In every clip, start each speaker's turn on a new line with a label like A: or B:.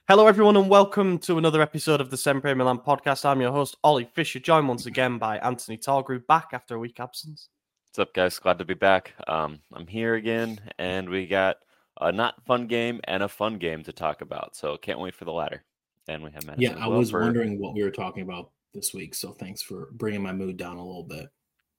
A: Hello, everyone, and welcome to another episode of the Sempre Milan podcast. I'm your host, Ollie Fisher, joined once again by Anthony Targrew, back after a week absence.
B: What's up, guys? Glad to be back. I'm here again, and we got a not fun game and a fun game to talk about. So can't wait for the latter. And we have Madison as
C: I
B: well.
C: was wondering what we were talking about this week, so thanks for bringing my mood down a little bit.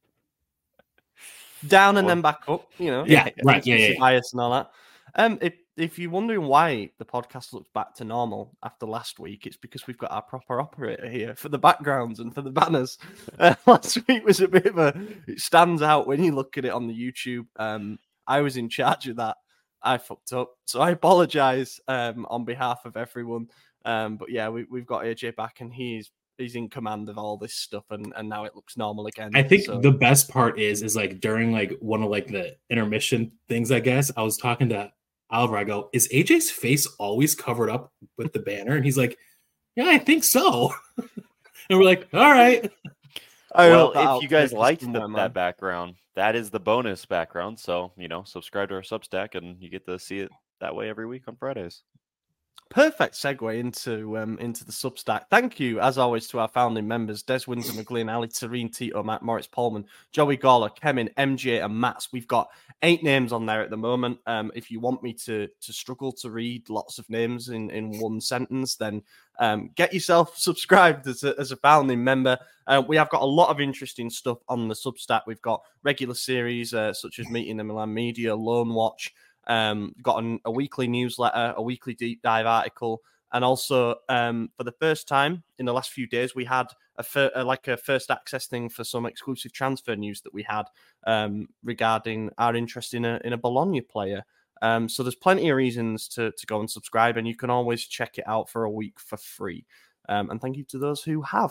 A: Down and then back up,
C: right.
A: Bias and all that. If you're wondering why the podcast looks back to normal after last week, it's because we've got our proper operator here for the backgrounds and for the banners. Last week was a bit of it stands out when you look at it on the YouTube. I was in charge of that. I fucked up, so I apologize on behalf of everyone. But yeah, we've got AJ back, and he's in command of all this stuff, and now it looks normal again.
C: I think the best part is like during like one of like the intermission things, I guess, I was talking to Oliver. I go, is AJ's face always covered up with the banner? And he's like, yeah, I think so. And we're like, all right.
B: Well, if you guys liked that background, that is the bonus background. So, subscribe to our Substack and you get to see it that way every week on Fridays.
A: Perfect segue into the Substack. Thank you, as always, to our founding members, Des Windsor, McGlynn, Ali Tareen, Tito, Matt, Moritz, Polman, Joey Gawler, Kemin, MJ, and Mats. We've got 8 names on there at the moment. If you want me to struggle to read lots of names in one sentence, then get yourself subscribed as a founding member. We have got a lot of interesting stuff on the Substack. We've got regular series such as Meeting the Milan Media, Loan Watch. Got a weekly newsletter, a weekly deep dive article, and also for the first time in the last few days, we had a first access thing for some exclusive transfer news that we had regarding our interest in a Bologna player. So there's plenty of reasons to go and subscribe, and you can always check it out for a week for free. And thank you to those who have.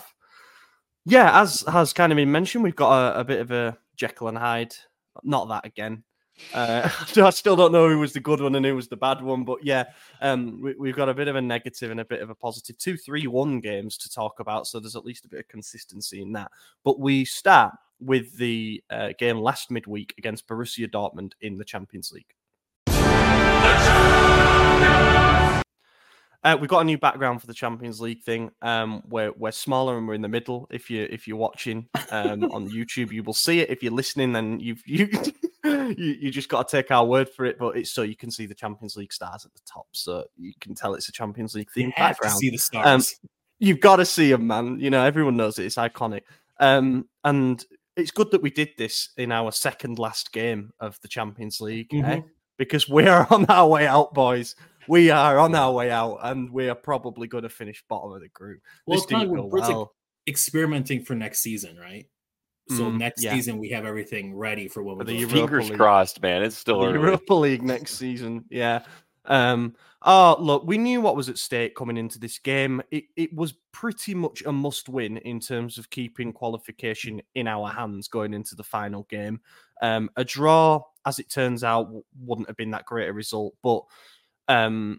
A: Yeah, as has kind of been mentioned, we've got a bit of a Jekyll and Hyde. Not that again. I still don't know who was the good one and who was the bad one, but yeah, we've got a bit of a negative and a bit of a positive. 2-3-1 games to talk about, so there's at least a bit of consistency in that. But we start with the game last midweek against Borussia Dortmund in the Champions League. We've got a new background for the Champions League thing. We're smaller and we're in the middle. If you're watching on YouTube, you will see it. If you're listening, then you just got to take our word for it. But it's so you can see the Champions League stars at the top, so you can tell it's a Champions League themed background.
C: To see the stars.
A: You've got to see them, man. Everyone knows it. It's iconic. And it's good that we did this in our second last game of the Champions League, because we are on our way out, boys. We are on our way out, and we are probably going to finish bottom of the group.
C: Well, it's kind of like experimenting for next season, right? So next season we have everything ready for when
B: we fingers crossed, man. It's still
A: the Europa League next season. Yeah. Look, we knew what was at stake coming into this game. It was pretty much a must-win in terms of keeping qualification in our hands going into the final game. A draw, as it turns out, wouldn't have been that great a result, but Dortmund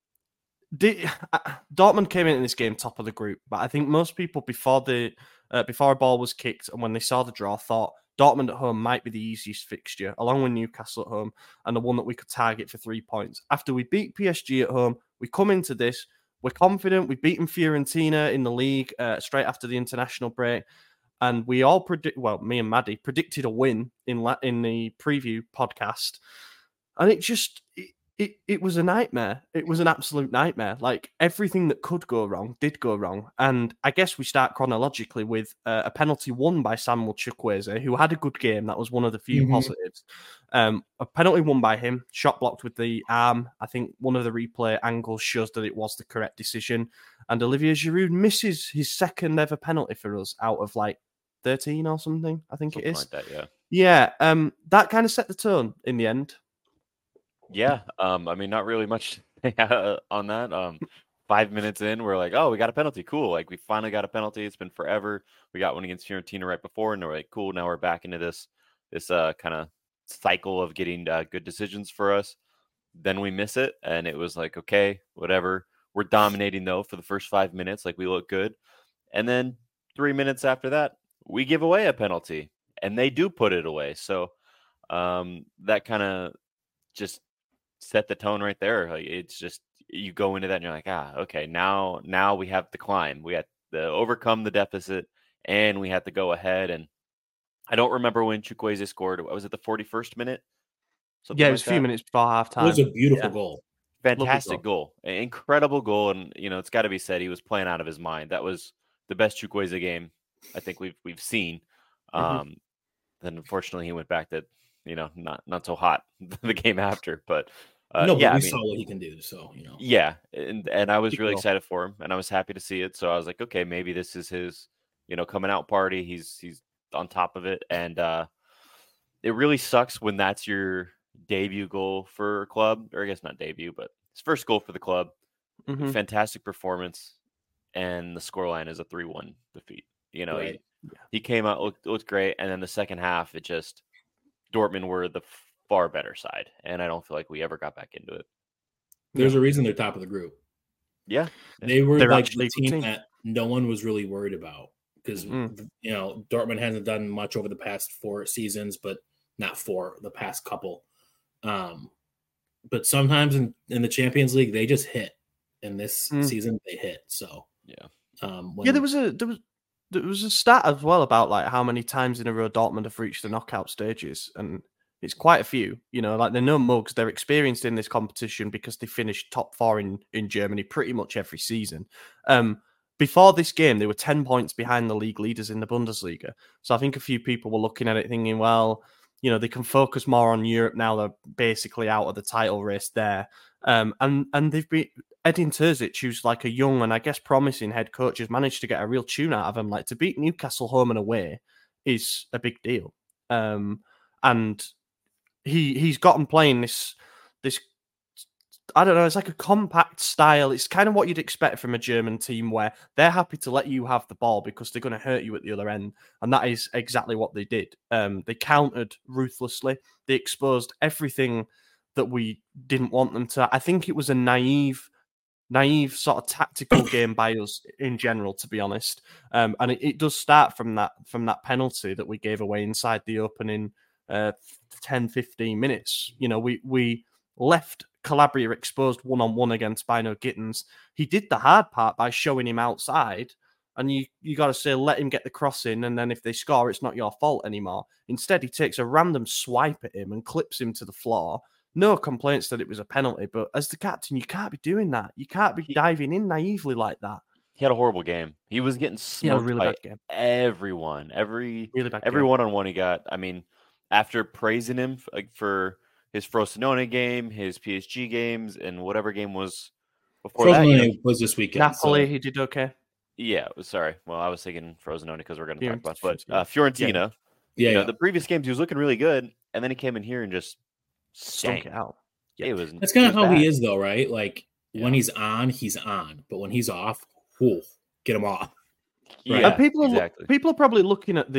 A: came in this game top of the group, but I think most people before a ball was kicked and when they saw the draw thought Dortmund at home might be the easiest fixture, along with Newcastle at home, and the one that we could target for 3 points. After we beat PSG at home, we come into this, we're confident, we've beaten Fiorentina in the league straight after the international break, and we all me and Maddie predicted a win in the preview podcast, and it was a nightmare. It was an absolute nightmare. Like, everything that could go wrong did go wrong. And I guess we start chronologically with a penalty won by Samuel Chukwueze, who had a good game. That was one of the few positives. A penalty won by him, shot blocked with the arm. I think one of the replay angles shows that it was the correct decision. And Olivier Giroud misses his second ever penalty for us out of like 13 or something, I think something it is.
B: Like that,
A: yeah. That kind of set the tone in the end.
B: Yeah, not really much on that. 5 minutes in, we're like, oh, we got a penalty. Cool. Like, we finally got a penalty. It's been forever. We got one against Fiorentina right before, and we're like, cool. Now we're back into this kind of cycle of getting good decisions for us. Then we miss it, and it was like, okay, whatever. We're dominating, though, for the first 5 minutes. Like, we look good. And then 3 minutes after that, we give away a penalty, and they do put it away. So that kind of just set the tone right there. Like, it's just, you go into that and you're like, okay, now we have to climb. We have to overcome the deficit, and we have to go ahead. And I don't remember when Chukwueze scored. Was it the 41st minute? Something
A: Yeah, it
B: like
A: was a few
B: that.
A: minutes before half
C: It was
A: time.
C: a beautiful goal.
B: Fantastic goal. Incredible goal. And, it's got to be said, he was playing out of his mind. That was the best Chukwueze game I think we've seen. Then unfortunately he went back to, not so hot the game after. But
C: but we saw what he can do. So,
B: Yeah. And I was really excited for him, and I was happy to see it. So I was like, okay, maybe this is his, coming out party. He's on top of it. And it really sucks when that's your debut goal for a club, or I guess not debut, but his first goal for the club. Fantastic performance, and the scoreline is a 3-1 defeat.
C: Right.
B: He came out, looked great, and then the second half, it just Dortmund were the far better side, and I don't feel like we ever got back into it.
C: There's a reason they're top of the group.
B: Yeah,
C: they were
A: they're
C: like the team that no one was really worried about because Dortmund hasn't done much over the past 4 seasons, but not 4, the past couple. But sometimes in the Champions League they just hit, and this season they hit. So
A: there was a stat as well about like how many times in a row Dortmund have reached the knockout stages, and it's quite a few. Like they're no mugs. They're experienced in this competition because they finished top 4 in Germany pretty much every season. Before this game, they were 10 points behind the league leaders in the Bundesliga. So I think a few people were looking at it thinking, well, they can focus more on Europe now. They're basically out of the title race there. And they've been Edin Terzic, who's like a young and I guess promising head coach, has managed to get a real tune out of him. Like to beat Newcastle home and away is a big deal. And he's gotten playing this I don't know, it's like a compact style. It's kind of what you'd expect from a German team where they're happy to let you have the ball because they're going to hurt you at the other end. And that is exactly what they did. They countered ruthlessly. They exposed everything that we didn't want them to. I think it was a naive sort of tactical game by us in general, to be honest. And it does start from that penalty that we gave away inside the opening 10-15 minutes. We left Calabria exposed one-on-one against Bino Gittins. He did the hard part by showing him outside, and you got to say, let him get the cross in, and then if they score, it's not your fault anymore. Instead, he takes a random swipe at him and clips him to the floor. No complaints that it was a penalty, but as the captain, you can't be doing that. You can't be diving in naively like that.
B: He had a horrible game. He was getting smoked by everyone. Every one-on-one he got. I mean, after praising him for his Frosinone game, his PSG games, and whatever game was before
C: that. Was this weekend.
A: Napoli, he did okay.
B: Yeah, sorry. Well, I was thinking Frosinone because we're going to talk about, but Fiorentina. The previous games he was looking really good, and then he came in here and just
A: stunk it out.
B: Yeah.
C: That's kind of how he is, though, right? Like when he's on, but when he's off, get him off.
A: Right? Yeah, and people are probably looking at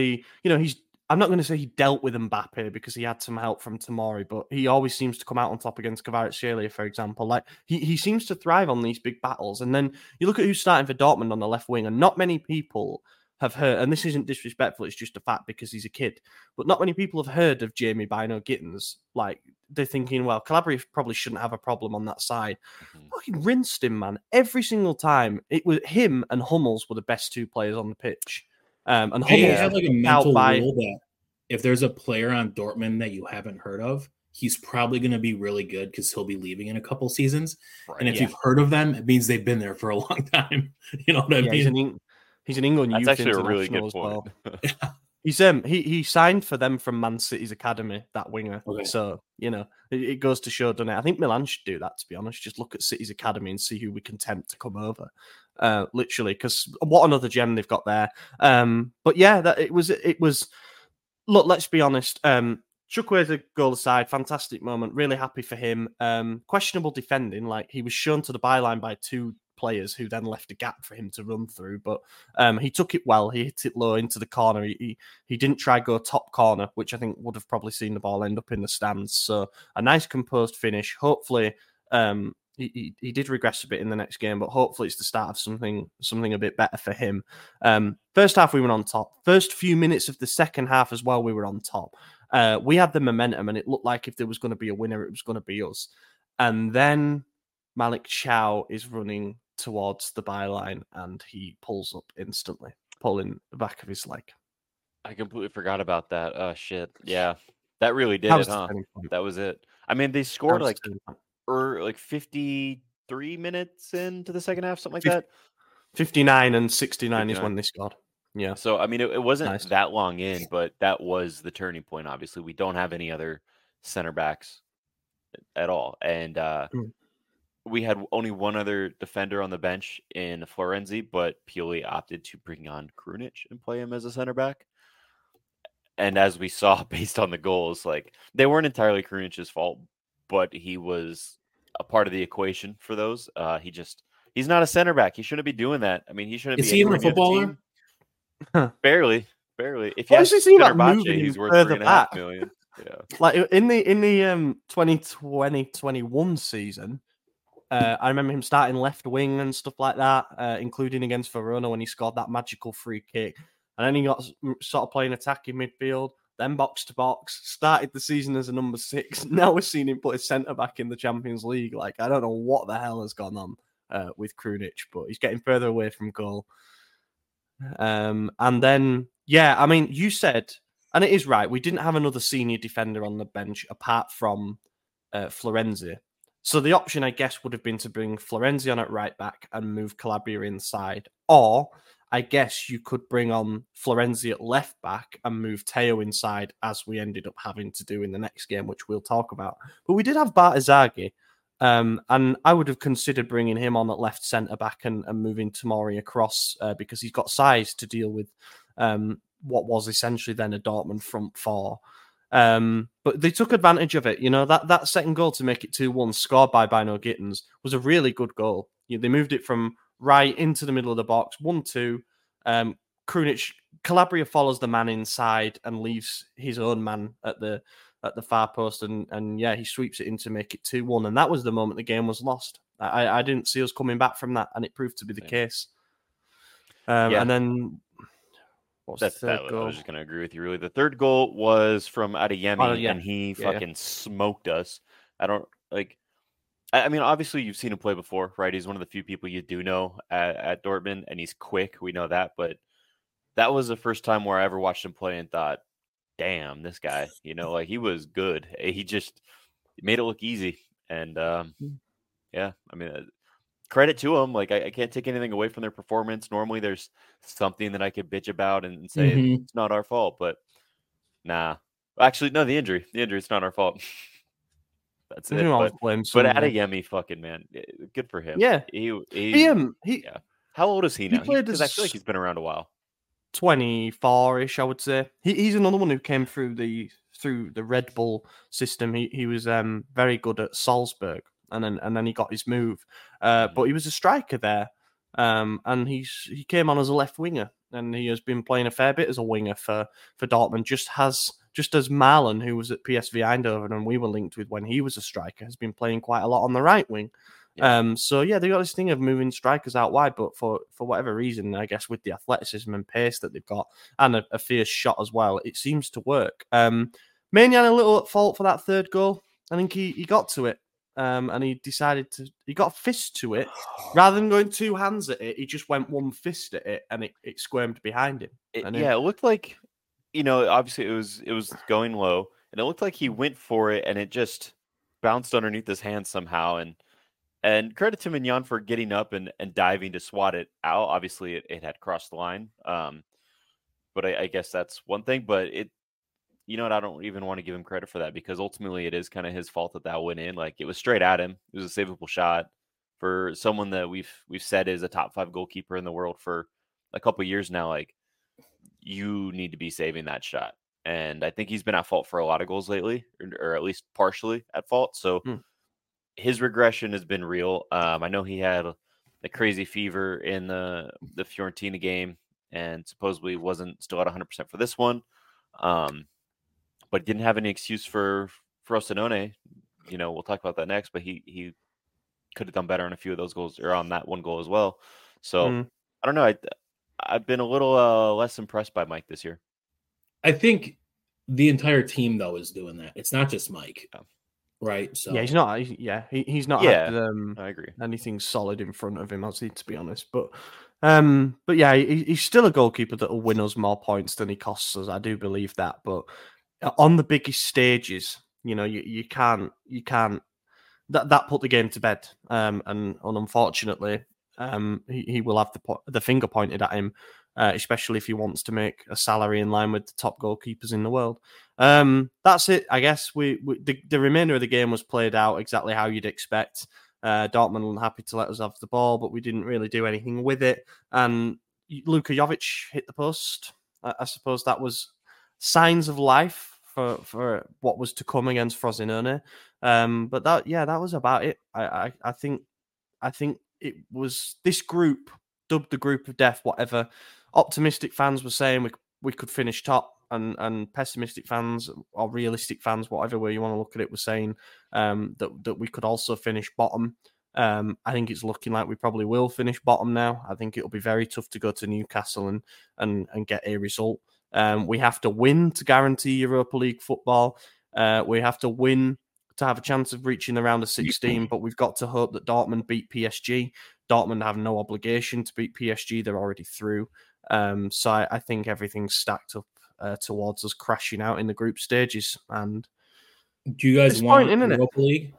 A: I'm not going to say he dealt with Mbappe because he had some help from Tomori, but he always seems to come out on top against Kvaratskhelia, for example. Like he seems to thrive on these big battles. And then you look at who's starting for Dortmund on the left wing, and not many people have heard, and this isn't disrespectful, it's just a fact because he's a kid, but not many people have heard of Jamie Bino Gittins. Like they're thinking, well, Calabria probably shouldn't have a problem on that side. Fucking rinsed him, man. Every single time. It was him and Hummels were the best 2 players on the pitch. And Hummels
C: have like a mental rule that if there's a player on Dortmund that you haven't heard of, he's probably going to be really good because he'll be leaving in a couple seasons. Right, and if you've heard of them, it means they've been there for a long time. You know what I mean?
A: He's an England youth
B: That's actually
A: international
B: a really good
A: as
B: point.
A: Well. He signed for them from Man City's academy, that winger. Okay. So, it goes to show, doesn't it? I think Milan should do that, to be honest. Just look at City's academy and see who we can tempt to come over. Literally, because what another gem they've got there. But yeah, that it was. Look, let's be honest. Chukwueze goal aside, fantastic moment. Really happy for him. Questionable defending, like he was shown to the byline by 2 players who then left a gap for him to run through. But he took it well. He hit it low into the corner. He didn't try go top corner, which I think would have probably seen the ball end up in the stands. So a nice composed finish. Hopefully, he did regress a bit in the next game, but hopefully it's the start of something a bit better for him. First half we were on top. First few minutes of the second half as well, we were on top. We had the momentum, and it looked like if there was going to be a winner, it was going to be us. And then Malik Chow is running towards the byline and he pulls up instantly, pulling the back of his leg.
B: I completely forgot about that. Shit. Yeah. That really did
A: That
B: it,
A: was the
B: huh?
A: turning point.
B: That was it. I mean, they
A: That
B: scored
A: was the turning point.
B: like 53 minutes into the second half, something like
A: Fif-
B: that.
A: 59 and 69 is
B: 59.
A: when they scored. Yeah.
B: So, I mean, it wasn't
A: Nice.
B: that long in, but that was the turning point. Obviously, we don't have any other center backs at all. And
A: Mm.
B: we had only one other defender on the bench in Florenzi, but Pioli opted to bring on Krunic and play him as a center back. And as we saw based on the goals, like they weren't entirely Krunic's fault, but he was a part of the equation for those. He's not a center back. He shouldn't be doing that. I mean, he shouldn't
C: Is
B: be
C: he even
B: anywhere
C: a
B: near the
C: footballer?
B: team. Barely. If you
A: What
B: ask
A: does he see about
B: Fenerbahce,
A: moving
B: he's worth
A: further
B: 3.5
A: back?
B: million. Yeah.
A: Like in the 2020-21 season, I remember him starting left wing and stuff like that, including against Verona when he scored that magical free kick. And then he got sort of playing attacking midfield, then box to box, started the season as a number 6. Now we're seeing him put his centre back in the Champions League. Like, I don't know what the hell has gone on with Krunic, but he's getting further away from goal. And then, yeah, I mean, you said, and it is right, we didn't have another senior defender on the bench apart from Florenzi. So the option, I guess, would have been to bring Florenzi on at right back and move Calabria inside. Or I guess you could bring on Florenzi at left back and move Teo inside, as we ended up having to do in the next game, which we'll talk about. But we did have Bartazagi, and I would have considered bringing him on at left centre back and moving Tomori across because he's got size to deal with what was essentially then a Dortmund front four. But they took advantage of it. You know, that second goal to make it 2-1, scored by Bino Gittins, was a really good goal. They moved it from right into the middle of the box, 1-2. Krunic, Calabria follows the man inside and leaves his own man at the far post, and yeah, he sweeps it in to make it 2-1. And that was the moment the game was lost. I didn't see us coming back from that, and it proved to be the case. And then what's the third goal?
B: I was just going to agree with you, really. The third goal was from Adeyemi, and he fucking smoked us. I mean, obviously, you've seen him play before, right? He's one of the few people you do know at Dortmund, and he's quick. We know that. But that was the first time where I ever watched him play and thought, damn, this guy, like he was good. He just made it look easy. And yeah, I mean, credit to them. Like, I can't take anything away from their performance. Normally, there's something that I could bitch about and say it's not our fault, but nah. Actually, no, the injury. It's not our fault. That's it. But Adeyemi, fucking man, good for him.
A: Yeah,
B: yeah. How old is he now? Because I feel like he's been around a while.
A: 24-ish, I would say. He's another one who came through the Red Bull system. He was very good at Salzburg. And then he got his move, but he was a striker there, and he came on as a left winger, and he has been playing a fair bit as a winger for Dortmund. Just as Marlon, who was at PSV Eindhoven and we were linked with when he was a striker, has been playing quite a lot on the right wing. Yeah. So yeah, they got this thing of moving strikers out wide, but for whatever reason, I guess with the athleticism and pace that they've got, and a fierce shot as well, it seems to work. Maignan a little at fault for that third goal. I think he got to it. And he got a fist to it. Rather than going two hands at it, he just went one fist at it, and it squirmed behind him.
B: It looked like, obviously it was going low, and it looked like he went for it, and it just bounced underneath his hand somehow. And credit to Maignan for getting up and diving to swat it out. Obviously, it had crossed the line. But I guess that's one thing. But you know what? I don't even want to give him credit for that, because ultimately it is kind of his fault that went in. Like, it was straight at him. It was a savable shot for someone that we've said is a top 5 goalkeeper in the world for a couple of years now. Like, you need to be saving that shot. And I think he's been at fault for a lot of goals lately, or at least partially at fault. So his regression has been real. I know he had a crazy fever in the Fiorentina game and supposedly wasn't still at 100% for this one. But didn't have any excuse for Frosinone. We'll talk about that next, but he could have done better on a few of those goals, or on that one goal as well. So I don't know. I've been a little less impressed by Mike this year.
C: I think the entire team, though, is doing that. It's not just Mike. right? So
A: Yeah, he's not
B: Yeah,
A: had
B: I agree.
A: anything solid in front of him, has he? To be honest, but yeah, he's still a goalkeeper that will win us more points than he costs us. I do believe that, but on the biggest stages, you can't that put the game to bed. And unfortunately, he will have the finger pointed at him, especially if he wants to make a salary in line with the top goalkeepers in the world. That's it, I guess. The remainder of the game was played out exactly how you'd expect. Dortmund were happy to let us have the ball, but we didn't really do anything with it. And Luka Jovic hit the post. I suppose that was signs of life for what was to come against Frosinone. But that was about it. I think it was this group, dubbed the group of death. Whatever optimistic fans were saying, we could finish top, and pessimistic fans or realistic fans, whatever way you want to look at it, were saying that we could also finish bottom. I think it's looking like we probably will finish bottom now. I think it'll be very tough to go to Newcastle and get a result. We have to win to guarantee Europa League football. We have to win to have a chance of reaching the round of 16, but we've got to hope that Dortmund beat PSG. Dortmund have no obligation to beat PSG. They're already through. So I think everything's stacked up towards us crashing out in the group stages. And
C: do you guys want Europa League?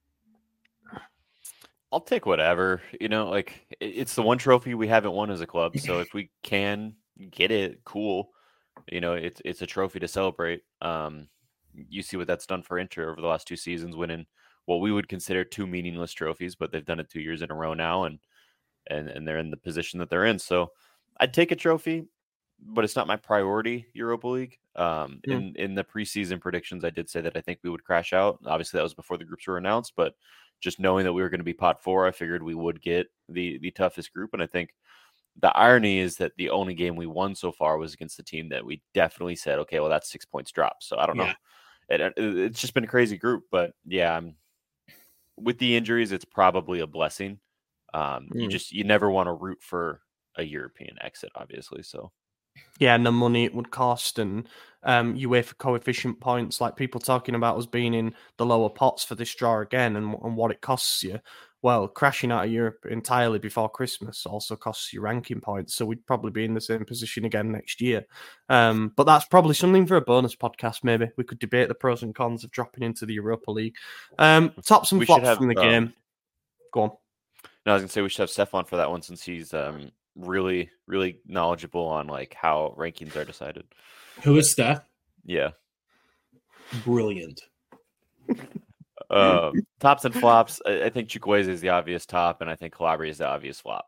B: I'll take whatever. Like it's the one trophy we haven't won as a club. So if we can get it, cool. It's a trophy to celebrate. You see what that's done for Inter over the last 2 seasons, winning what we would consider 2 meaningless trophies, but they've done it 2 years in a row now, and they're in the position that they're in. So I'd take a trophy, but it's not my priority. Europa League. In the preseason predictions, I did say that I think we would crash out. Obviously, that was before the groups were announced, but just knowing that we were going to be pot 4, I figured we would get the toughest group, and I think. The irony is that the only game we won so far was against the team that we definitely said, okay, well, that's 6 points drop. So I don't know. It's just been a crazy group, but yeah, with the injuries, it's probably a blessing. You never want to root for a European exit, obviously. So
A: yeah, and the money it would cost, and UEFA coefficient points, like people talking about us being in the lower pots for this draw again, and what it costs you. Well, crashing out of Europe entirely before Christmas also costs you ranking points, so we'd probably be in the same position again next year. But that's probably something for a bonus podcast. Maybe we could debate the pros and cons of dropping into the Europa League. Tops and flops from the game. Go on.
B: No, I was gonna say we should have Stefan for that one, since he's really, really knowledgeable on like how rankings are decided.
C: Who is Steph?
B: Yeah,
C: brilliant.
B: Tops and flops. I think Chukwueze is the obvious top, and I think Calabria is the obvious flop.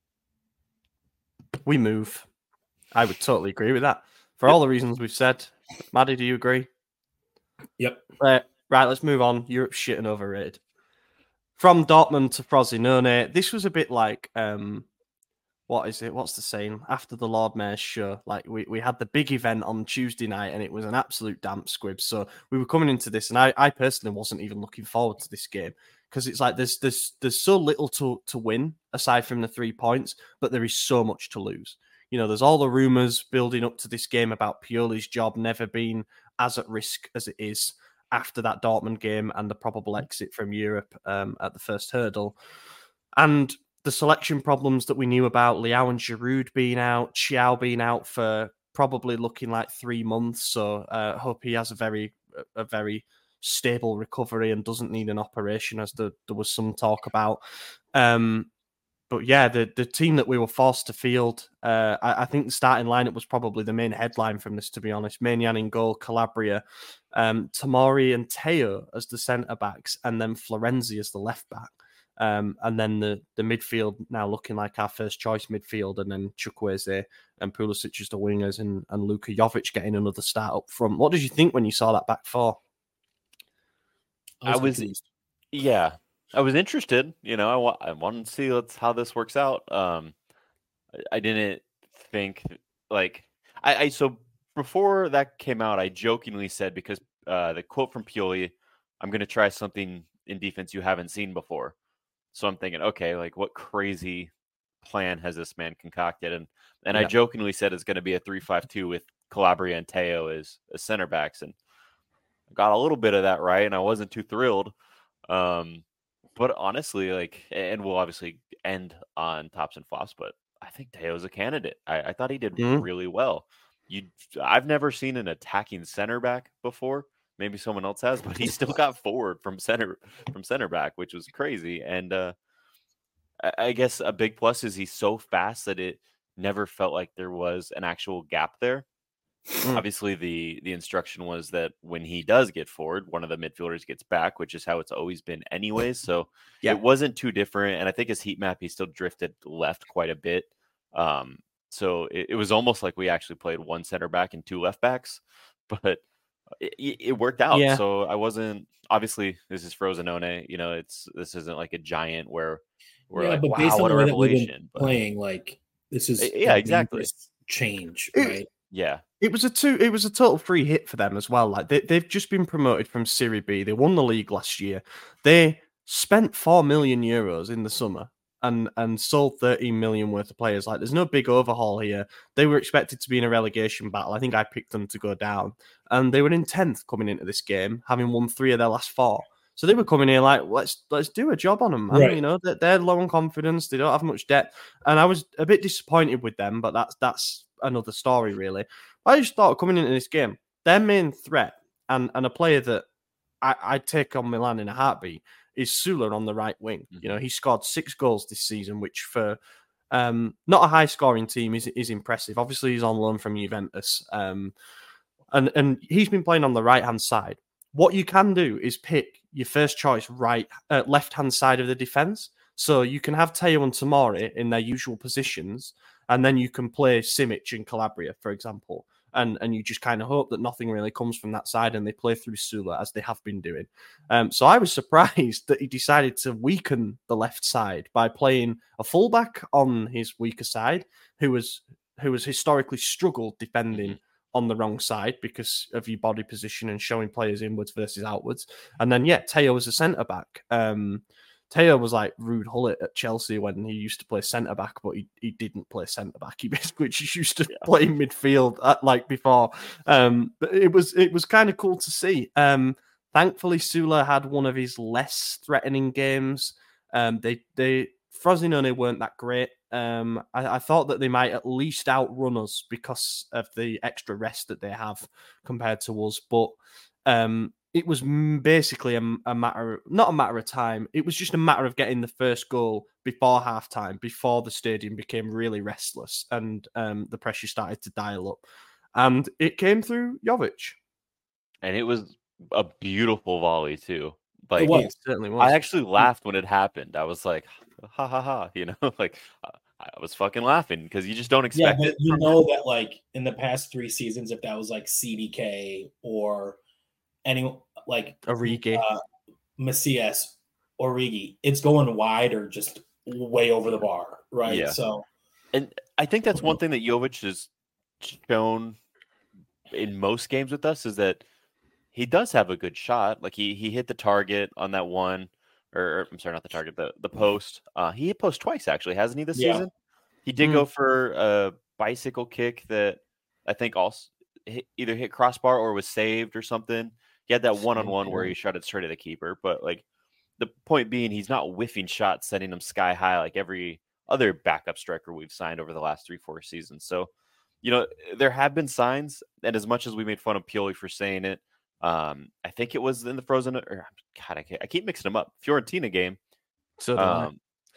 A: We move. I would totally agree with that. For all the reasons we've said. Maddie, do you agree?
C: Yep.
A: Right, let's move on. Europe's shit and overrated. From Dortmund to Frosinone, this was a bit like what is it? What's the saying? After the Lord Mayor's show, like we had the big event on Tuesday night, and it was an absolute damp squib. So we were coming into this, and I personally wasn't even looking forward to this game, because it's like there's so little to win aside from the 3 points, but there is so much to lose. There's all the rumours building up to this game about Pioli's job never being as at risk as it is after that Dortmund game and the probable exit from Europe at the first hurdle. And the selection problems that we knew about, Leao and Giroud being out, Thiaw being out for probably looking like 3 months. So hope he has a very stable recovery and doesn't need an operation, as there was some talk about. But yeah, the team that we were forced to field, I think the starting lineup was probably the main headline from this, to be honest. Maignan in goal, Calabria, Tomori and Teo as the centre-backs, and then Florenzi as the left-back. And then the midfield now looking like our first choice midfield, and then Chukwueze and Pulisic as the wingers, and Luka Jovic getting another start up front. What did you think when you saw that back four?
B: I was interested. I wanted to see how this works out. I didn't think so before that came out, I jokingly said, because the quote from Pioli, "I'm going to try something in defense you haven't seen before." So I'm thinking, okay, like what crazy plan has this man concocted? And I jokingly said it's going to be a 3-5-2 with Calabria and Teo as center backs. And got a little bit of that right, and I wasn't too thrilled. But honestly, like, and we'll obviously end on tops and flops, but I think Teo's a candidate. I thought he did
A: Mm.
B: really well. I've never seen an attacking center back before. Maybe someone else has, but he still got forward from center back, which was crazy. And I guess a big plus is he's so fast that it never felt like there was an actual gap there.
A: Mm.
B: Obviously, the instruction was that when he does get forward, one of the midfielders gets back, which is how it's always been anyways. So
A: Yeah.
B: it wasn't too different. And I think his heat map, he still drifted left quite a bit. So it was almost like we actually played one center back and two left backs, but it worked out.
A: Yeah.
B: So I wasn't, obviously this is Frosinone, you know, this isn't like a giant where we're like,
C: but
B: wow,
C: based on
B: what
C: the
B: a
C: way that we've been
B: revelation. But
C: playing, like this is
B: yeah,
C: a
B: exactly.
C: dangerous change,
A: It-
C: right?
B: Yeah.
A: It was a total free hit for them as well. Like they've just been promoted from Serie B. They won the league last year. They spent 4 million euros in the summer and sold 13 million worth of players. Like there's no big overhaul here. They were expected to be in a relegation battle. I think I picked them to go down, and they were in 10th coming into this game, having won 3 of their last 4. So they were coming here like, let's do a job on them, man.
C: Right.
A: You know, they're low on confidence. They don't have much depth, and I was a bit disappointed with them. But that's another story, really. I just thought coming into this game, their main threat and a player that I'd take on Milan in a heartbeat is Sula on the right wing. You know, he scored 6 goals this season, which for not a high scoring team is impressive. Obviously, he's on loan from Juventus, and he's been playing on the right hand side. What you can do is pick your first choice left hand side of the defense. So you can have Teo and Tomori in their usual positions, and then you can play Simic and Calabria, for example. And you just kind of hope that nothing really comes from that side, and they play through Sula as they have been doing. So I was surprised that he decided to weaken the left side by playing a fullback on his weaker side, who has historically struggled defending on the wrong side because of your body position and showing players inwards versus outwards. And then, Teo was a centre back. Teo was like Ruud Gullit at Chelsea when he used to play centre back, but he didn't play centre back. He basically just used to play midfield like before. But it was kind of cool to see. Thankfully, Sula had one of his less threatening games. Frosinone weren't that great. I thought that they might at least outrun us because of the extra rest that they have compared to us, but it was basically a matter, not a matter of time. It was just a matter of getting the first goal before halftime, before the stadium became really restless and the pressure started to dial up. And it came through Jovic.
B: And it was a beautiful volley too.
C: It
A: certainly was.
B: I actually laughed when it happened. I was like, ha ha ha, you know, like I was fucking laughing because you just don't expect it.
C: You know that like in the past 3 seasons, if that was like CDK or any like
A: Origi,
C: Macias, Origi, it's going wide or just way over the bar, right?
B: Yeah.
C: So,
B: and I think that's one thing that Jovic has shown in most games with us is that he does have a good shot. Like he hit the target on that one, or I'm sorry, not the target, the post. He hit post twice actually, hasn't he this season? He did go for a bicycle kick that I think also either hit crossbar or was saved or something. He had that one-on-one where he shot it straight at the keeper. But like the point being, he's not whiffing shots, sending them sky high like every other backup striker we've signed over the last 3-4 seasons. So, you know, there have been signs, and as much as we made fun of Pioli for saying it, I think it was in the I keep mixing them up. Fiorentina game.
A: So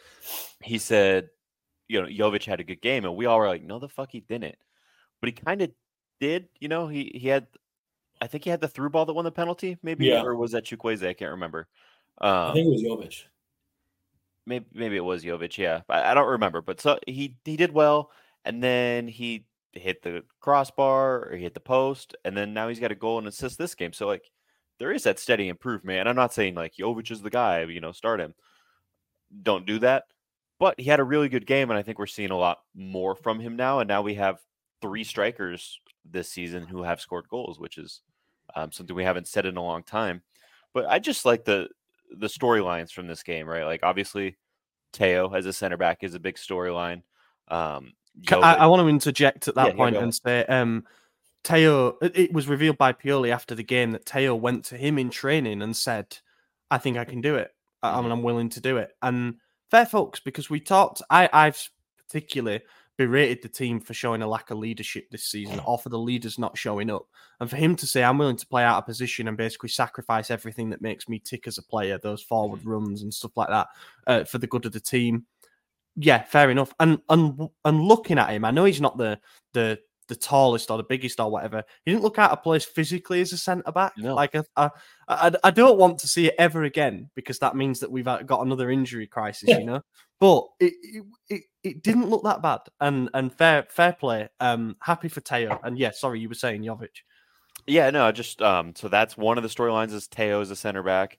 B: he said, you know, Jovic had a good game, and we all were like, no, the fuck he didn't. But he kind of did. You know, he had, I think he had the through ball that won the penalty, maybe, or was that Chukwueze? I can't remember.
C: I think it was Jovic.
B: Maybe it was Jovic. Yeah, I don't remember. But so he did well, and then he hit the crossbar or he hit the post, and then now he's got a goal and assist this game. So like, there is that steady improvement. And I'm not saying like Jovic is the guy, you know, start him. Don't do that. But he had a really good game, and I think we're seeing a lot more from him now. And now we have 3 strikers this season who have scored goals, which is something we haven't said in a long time. But I just like the storylines from this game, right? Like obviously, Teo as a center back is a big storyline.
A: I want to interject at that point and say Teo, it was revealed by Pioli after the game that Teo went to him in training and said, I think I can do it. I mean, I'm willing to do it. And fair folks, because we talked, I've particularly berated the team for showing a lack of leadership this season, or for the leaders not showing up. And for him to say, I'm willing to play out of position and basically sacrifice everything that makes me tick as a player, those forward runs and stuff like that, for the good of the team. Yeah, fair enough. And looking at him, I know he's not the tallest or the biggest or whatever. He didn't look out of place physically as a centre back.
B: No.
A: Like I don't want to see it ever again, because that means that we've got another injury crisis, you know. But it didn't look that bad, and fair play. Happy for Teo. And yeah, sorry, you were saying Jovic.
B: Yeah, no, just so that's one of the storylines is Teo as a center back.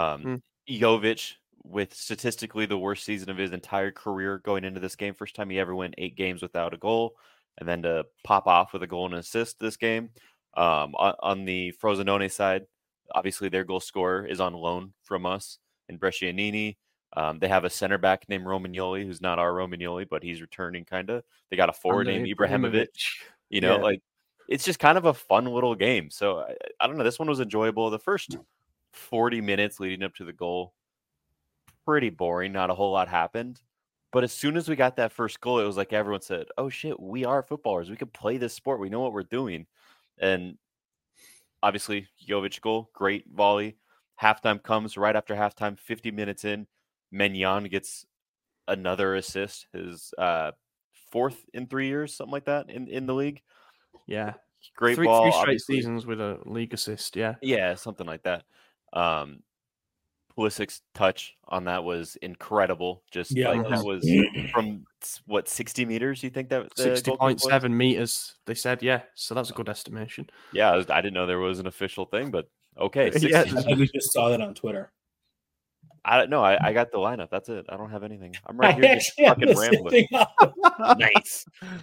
B: Jovic with statistically the worst season of his entire career going into this game. First time he ever went 8 games without a goal, and then to pop off with a goal and an assist this game. On the Frosinone side, obviously their goal scorer is on loan from us in Brescianini. They have a center back named Romagnoli, who's not our Romagnoli, but he's returning kind of. They got a forward named Ibrahimovic. You know, like it's just kind of a fun little game. So I don't know. This one was enjoyable. The first 40 minutes leading up to the goal, pretty boring. Not a whole lot happened. But as soon as we got that first goal, it was like everyone said, oh, shit, we are footballers. We can play this sport. We know what we're doing. And obviously, Jovic goal, great volley. Halftime comes right after halftime, 50 minutes in. Maignan gets another assist, his 4th in 3 years, something like that, in the league.
A: Yeah.
B: Great ball.
A: 3 straight seasons with a league assist, yeah.
B: Yeah, something like that. Pulisic's touch on that was incredible. Just like that was from what 60 meters. You think that
A: 60.7 meters? They said, yeah. So that's a good estimation.
B: Yeah, I didn't know there was an official thing, but okay.
C: 60. Yeah, I think we just saw that on Twitter.
B: I don't know. I got the lineup. That's it. I don't have anything. I'm right here just fucking rambling. Nice.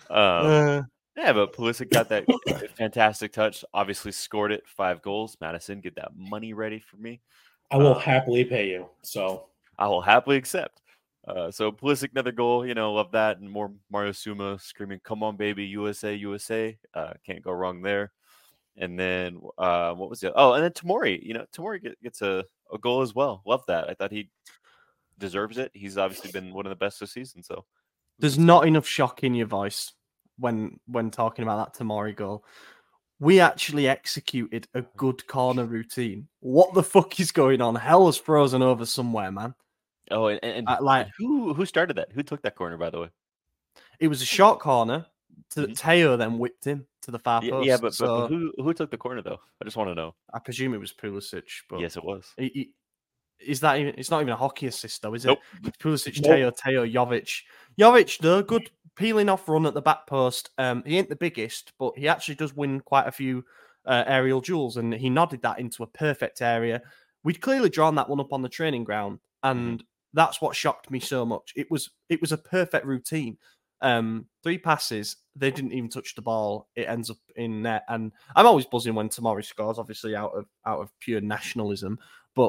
B: Yeah, but Pulisic got that fantastic touch. Obviously scored it. 5 goals. Madison, get that money ready for me.
C: I will happily pay you. So
B: I will happily accept. So Pulisic, another goal. You know, love that. And more Mario Suma screaming, "Come on, baby, USA, USA!" Can't go wrong there. And then what was it? Oh, and then Tomori. You know, Tomori gets a goal as well. Love that. I thought he deserves it. He's obviously been one of the best this season. So
A: there's not enough shock in your voice when talking about that Tomori goal. We actually executed a good corner routine. What the fuck is going on? Hell is frozen over somewhere, man.
B: Oh, and like who started that? Who took that corner, by the way?
A: It was a short corner. Teo then whipped him to the far post.
B: Yeah, but who took the corner though? I just want to know.
A: I presume it was Pulisic. But
B: yes, it was.
A: Is that even? It's not even a hockey assist though, is it?
B: Nope.
A: It's Pulisic, nope. Teo, Jovic. Jovic, though, good peeling off run at the back post. He ain't the biggest, but he actually does win quite a few aerial duels, and he nodded that into a perfect area. We'd clearly drawn that one up on the training ground, and that's what shocked me so much. It was a perfect routine. 3 passes, they didn't even touch the ball. It ends up in net, and I'm always buzzing when Tomori scores, obviously out of pure nationalism. But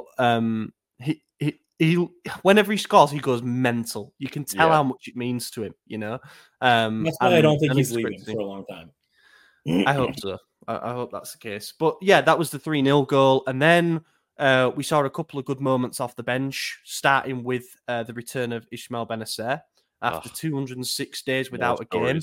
A: he whenever he scores, he goes mental. You can tell how much it means to him, you know.
C: That's why I don't think he's leaving for a long time.
A: I hope so. I hope that's the case. But yeah, that was the 3-0 goal, and then we saw a couple of good moments off the bench, starting with the return of Ismael Benacer after 206 days without a game.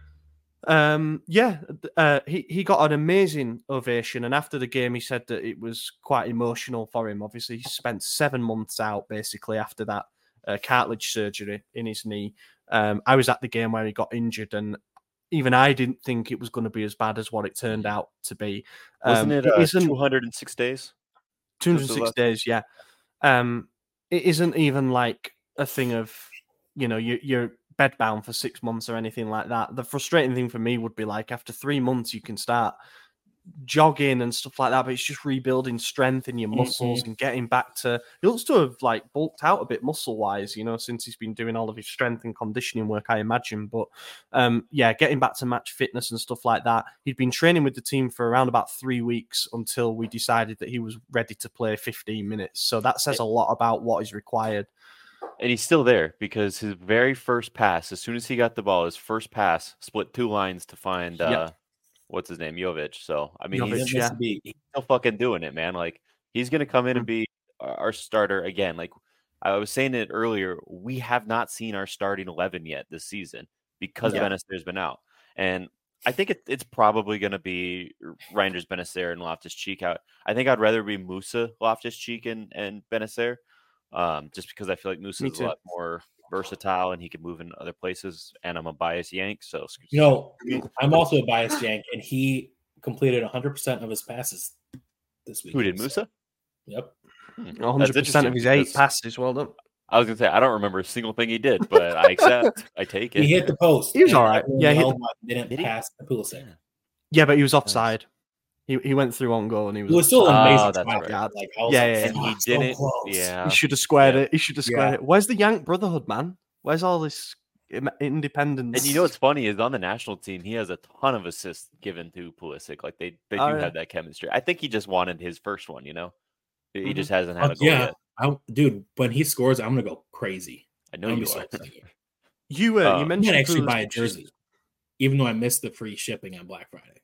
A: He got an amazing ovation, and after the game he said that it was quite emotional for him. Obviously, he spent 7 months out basically after that cartilage surgery in his knee. I was at the game where he got injured, and even I didn't think it was going to be as bad as what it turned out to be.
B: Wasn't it 206 days?
A: 206 days, yeah. It isn't even like a thing of, you know, you're bedbound for 6 months or anything like that. The frustrating thing for me would be like after 3 months you can start jogging and stuff like that, but it's just rebuilding strength in your muscles and getting back to. He looks to have like bulked out a bit muscle wise, you know, since he's been doing all of his strength and conditioning work, I imagine. But getting back to match fitness and stuff like that. He'd been training with the team for around about 3 weeks until we decided that he was ready to play 15 minutes. So that says a lot about what is required.
B: And he's still there because his very first pass, as soon as he got the ball, his first pass split 2 lines to find what's his name, Jovic. So I mean,
A: Jovic,
B: he's
A: yeah.
B: still fucking doing it, man. Like he's gonna come in and be our starter again. Like I was saying it earlier, we have not seen our starting 11 yet this season because Benacer's been out, and I think it's probably going to be Reinders, Benacer, and Loftus-Cheek out. I think I'd rather be Musa, Loftus-Cheek, and Benacer, just because I feel like Musa is a lot more versatile and he can move in other places. And I'm a biased Yank, so
C: I'm also a biased Yank, and he completed 100% of his passes this week.
B: Who did, Musa?
C: Yep,
A: 100% of his 8 passes. Well done.
B: I was gonna say I don't remember a single thing he did, but I accept. I take it.
C: He hit the post.
A: He was all right. Yeah,
C: didn't pass the Pulisic.
A: Yeah, but he was offside. He went through on goal and he was.
C: It was still an amazing.
B: That's right.
C: Like,
B: and he didn't.
C: So
B: yeah,
A: he should have squared it. He should have squared it. Where's the Yank brotherhood, man? Where's all this independence?
B: And you know what's funny is on the national team, he has a ton of assists given to Pulisic. Like they do have that chemistry. I think he just wanted his first one. He just hasn't had a goal yet.
C: Dude, when he scores, I'm gonna go crazy.
B: I know you are.
A: You mentioned
C: I actually buy a jersey, even though I missed the free shipping on Black Friday.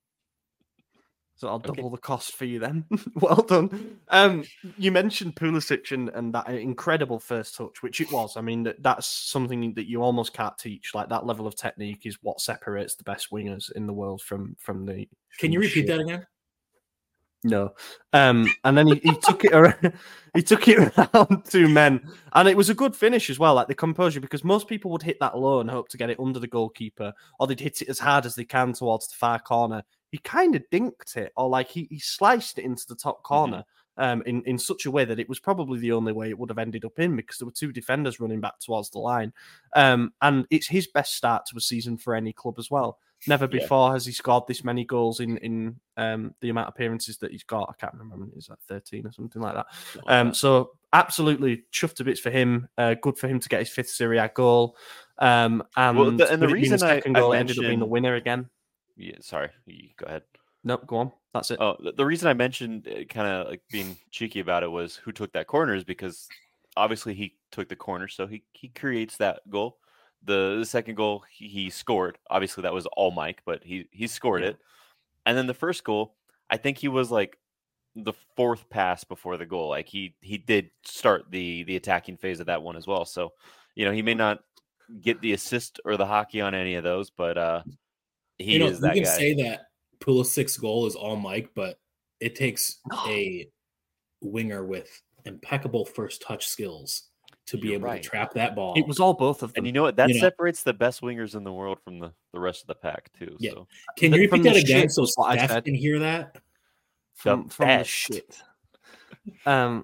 A: So I'll double the cost for you then. Well done. You mentioned Pulisic and that incredible first touch, which it was. I mean, that's something that you almost can't teach. Like that level of technique is what separates the best wingers in the world from the.
C: Can you repeat that again?
A: No. And then he took it around. He took it around 2 men, and it was a good finish as well. Like the composure, because most people would hit that low and hope to get it under the goalkeeper, or they'd hit it as hard as they can towards the far corner. He kind of dinked it, or like he sliced it into the top corner in such a way that it was probably the only way it would have ended up in, because there were 2 defenders running back towards the line. And it's his best start to a season for any club as well. Never before has he scored this many goals in the amount of appearances that he's got. I can't remember. It's like 13 or something like that. So absolutely chuffed to bits for him. Good for him to get his 5th Serie A goal. And
B: the reason
A: second goal ended up being the winner again.
B: Yeah, sorry. Go ahead.
A: Nope, go on. That's it.
B: Oh, the reason I mentioned kind of like being cheeky about it was who took that corner is because obviously he took the corner, so he creates that goal. The second goal he scored. Obviously that was all Mike, but he scored it. And then the first goal, I think he was like the 4th pass before the goal. Like he did start the attacking phase of that one as well. So, he may not get the assist or the hockey on any of those, but he is that guy. You can
C: say that Pulisic's goal is all Mike, but it takes a winger with impeccable first touch skills to be able to trap that ball.
A: It was all both of them.
B: And you know what? That separates the best wingers in the world from the rest of the pack, too.
C: Yeah.
B: So.
C: Can you repeat that again so Steph can hear that?
A: From the shit. Among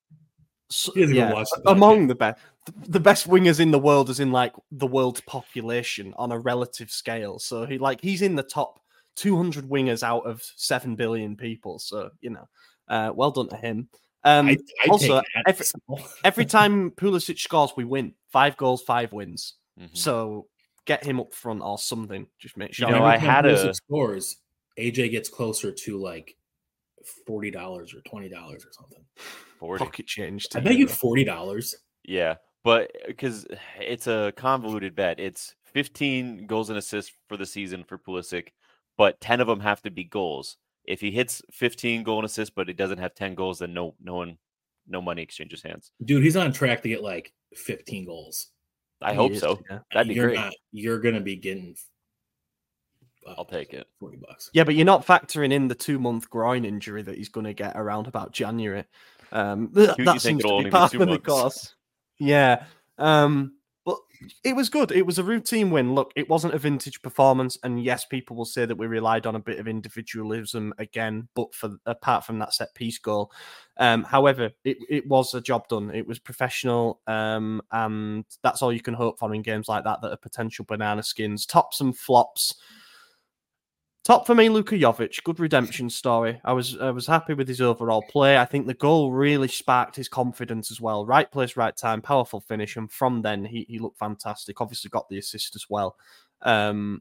A: the best. The best wingers in the world is in like the world's population on a relative scale. So he's in the top 200 wingers out of 7 billion people. So, well done to him. Also, every time Pulisic scores, we win. 5 goals, 5 wins. Mm-hmm. So get him up front or something. Just make sure.
C: I had Pulisic scores. AJ gets closer to like $40 or $20 or something.
B: 40.
A: Pocket change.
C: I bet you $40.
B: Yeah, but because it's a convoluted bet. It's 15 goals and assists for the season for Pulisic, but 10 of them have to be goals. If he hits 15 goal and assist, but he doesn't have 10 goals, then no money exchanges hands.
C: Dude, he's on track to get like 15 goals.
B: I hope so. Yeah. That'd be great.
C: You're going to be getting.
B: I'll take it.
C: $40.
A: Yeah, but you're not factoring in the 2-month groin injury that he's going to get around about January. That seems to be part of the course. Yeah. But it was good. It was a routine win. Look, it wasn't a vintage performance. And yes, people will say that we relied on a bit of individualism again, but apart from that set piece goal. However, it was a job done. It was professional. And that's all you can hope for in games like that are potential banana skins. Tops and flops. Top for me, Luka Jovic. Good redemption story. I was happy with his overall play. I think the goal really sparked his confidence as well. Right place, right time, powerful finish. And from then, he looked fantastic. Obviously got the assist as well. Jovic.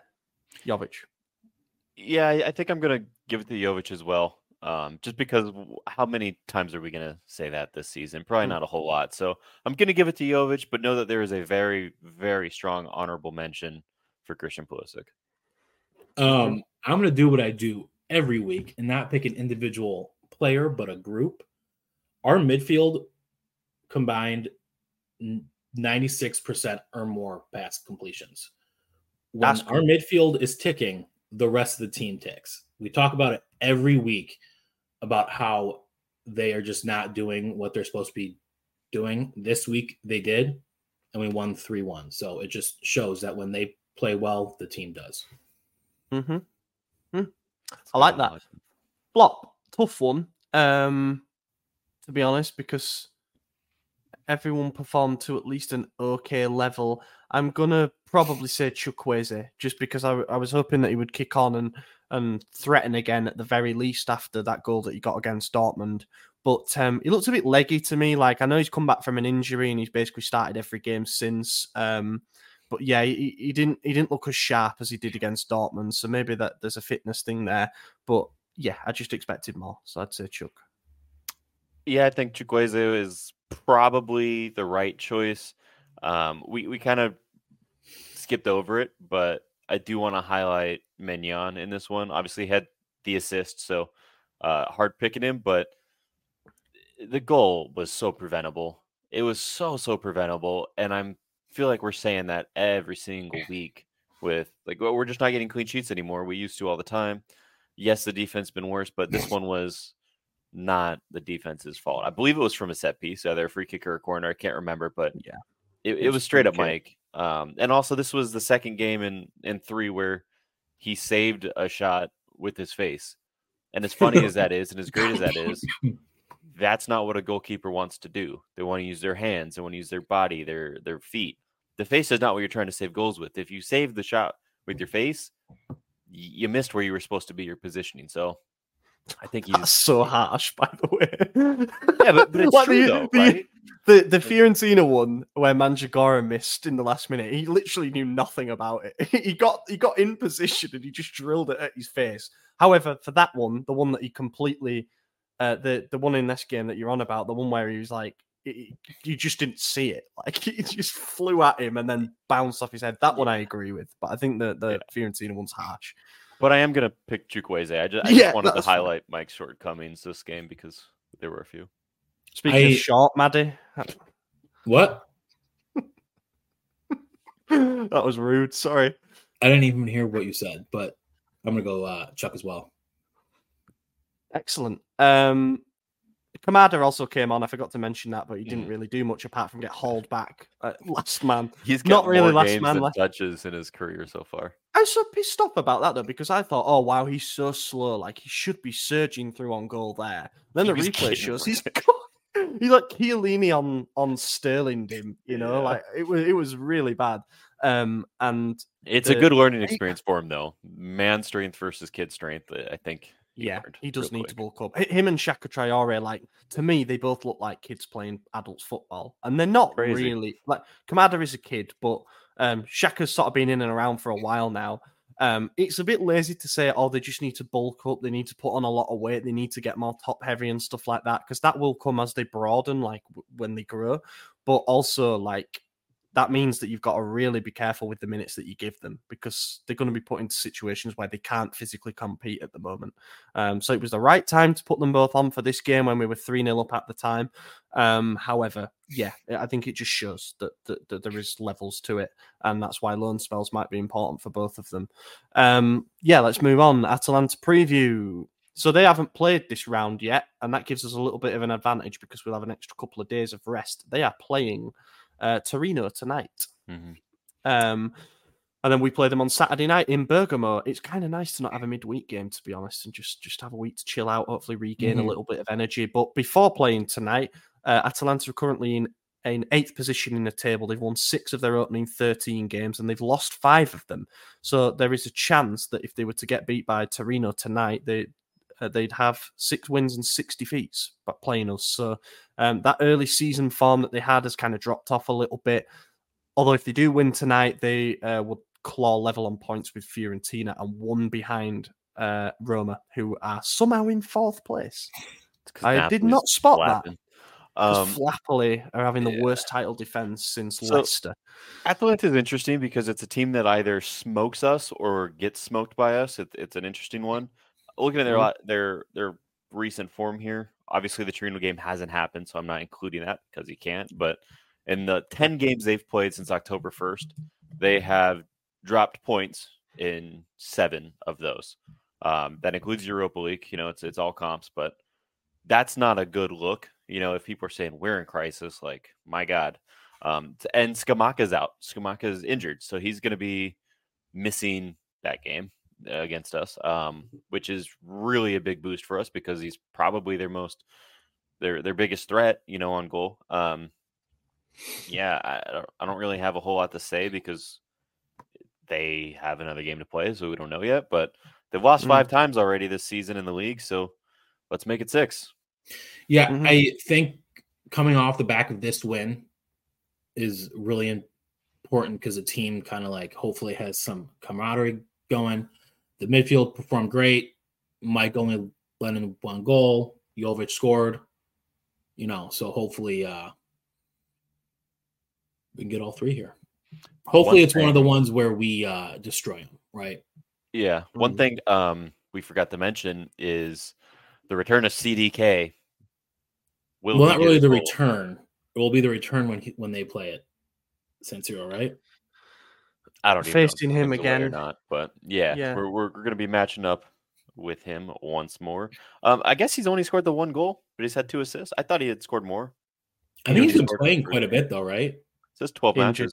B: Yeah, I think I'm going to give it to Jovic as well. Just because how many times are we going to say that this season? Probably not a whole lot. So I'm going to give it to Jovic, but know that there is a very, very strong honorable mention for Christian Pulisic.
C: I'm going to do what I do every week and not pick an individual player, but a group. Our midfield combined 96% or more pass completions. When our midfield is ticking, the rest of the team ticks. We talk about it every week about how they are just not doing what they're supposed to be doing. This week they did, and we won 3-1. So it just shows that when they play well, the team does.
A: Mm-hmm. I like that. Flop, tough one, to be honest, because everyone performed to at least an okay level. I'm going to probably say Chukwueze, just because I was hoping that he would kick on and threaten again at the very least after that goal that he got against Dortmund. But he looks a bit leggy to me. Like, I know he's come back from an injury and he's basically started every game since. But yeah, he didn't look as sharp as he did against Dortmund. So maybe that there's a fitness thing there. But yeah, I just expected more. So I'd say Chuck.
B: Yeah, I think Chukwueze is probably the right choice. We kind of skipped over it, but I do want to highlight Maignan in this one. Obviously, he had the assist, so hard picking him, but the goal was so preventable. It was so preventable, and I feel like we're saying that every single week with, like, well, we're just not getting clean sheets anymore. We used to all the time. Yes, the defense been worse, but this one was not the defense's fault. I believe it was from a set piece, either a free kick or a corner. I can't remember, but
A: yeah,
B: it was straight up Mike. And also, this was the second game in 3 where he saved a shot with his face. And as funny as that is, and as great as that is, that's not what a goalkeeper wants to do. They want to use their hands, they want to use their body, their feet. The face is not what you're trying to save goals with. If you save the shot with your face, you missed where you were supposed to be, your positioning. So I think
A: that's so harsh, by the way.
B: Yeah, but it's like true, though, right?
A: The Fiorentina one where Manjagora missed in the last minute, he literally knew nothing about it. He got in position and he just drilled it at his face. However, for that one, the one that he completely, the one in this game that you're on about, the one where he was like, you just didn't see it. Like, it just flew at him and then bounced off his head. That one I agree with, but I think the Fiorentina one's harsh.
B: But I am going to pick Chukwueze. I just wanted to highlight Mike's shortcomings this game because there were a few.
A: Speaking of short, Maddie.
C: What?
A: That was rude. Sorry.
C: I didn't even hear what you said, but I'm going to go Chuck as well.
A: Excellent. Kamada also came on. I forgot to mention that, but he didn't really do much apart from get hauled back. Last man.
B: He's got
A: not
B: more
A: really last
B: games
A: man.
B: than touches in his career so far.
A: I was so pissed off about that though, because I thought, oh wow, he's so slow. Like, he should be surging through on goal there. Then the replay shows he's like Chiellini on Sterling him. You know, like it was really bad. And
B: it's a good learning experience for him though. Man strength versus kid strength. I think.
A: He does need to bulk up. Him and Shaka Traore, like, to me, they both look like kids playing adults football, and they're not really. Like, Kamada is a kid, but Shaka's sort of been in and around for a while now. It's a bit lazy to say, oh, they just need to bulk up, they need to put on a lot of weight, they need to get more top heavy and stuff like that, because that will come as they broaden, like when they grow. But also, like, that means that you've got to really be careful with the minutes that you give them, because they're going to be put into situations where they can't physically compete at the moment. So it was the right time to put them both on for this game when we were 3-0 up at the time. However, yeah, I think it just shows that there is levels to it, and that's why loan spells might be important for both of them. Yeah, let's move on. Atalanta preview. So they haven't played this round yet, and that gives us a little bit of an advantage because we'll have an extra couple of days of rest. They are playing Torino tonight. And then we play them on Saturday night in Bergamo. It's kind of nice to not have a midweek game, to be honest, and just have a week to chill out, hopefully regain a little bit of energy. But before playing tonight, Atalanta are currently in 8th position in the table. They've won 6 of their opening 13 games, and they've lost 5 of them. So there is a chance that if they were to get beat by Torino tonight, they'd have 6 wins and 6 defeats by playing us. So that early season form that they had has kind of dropped off a little bit. Although if they do win tonight, they would claw level on points with Fiorentina and 1 behind Roma, who are somehow in 4th place. I did not spot that. Because Flappley are having the
B: yeah.
A: worst title defense since
B: So-
A: Leicester.
B: Atalanta is interesting because it's a team that either smokes us or gets smoked by us. It's an interesting one. Looking at their recent form here, obviously the Torino game hasn't happened, so I'm not including that because he can't. But in the 10 games they've played since October 1st, they have dropped points in 7 of those. That includes Europa League. It's all comps, but that's not a good look. If people are saying we're in crisis, like, my God. And Skamaka's out. Skamaka's injured, so he's going to be missing that game against us, which is really a big boost for us because he's probably their biggest threat, on goal. Yeah, I don't really have a whole lot to say because they have another game to play, so we don't know yet. But they've lost 5 times already this season in the league, so let's make it 6.
C: Yeah, I think coming off the back of this win is really important because the team kind of like hopefully has some camaraderie going. The midfield performed great. Mike only let in 1 goal. Jovic scored. So hopefully we can get all 3 here. Hopefully it's one of the ones where we destroy them, right?
B: Yeah. One thing we forgot to mention is the return of CDK.
C: Well, not really the return. It will be the return when they play it. San Siro, right?
B: I don't even
A: facing
B: know
A: him
B: if he's away
A: again
B: or not, but yeah. We're going to be matching up with him once more. I guess he's only scored the 1 goal, but he's had 2 assists. I thought he had scored more.
C: I think he's been playing quite a bit though, right?
B: It says 12 matches.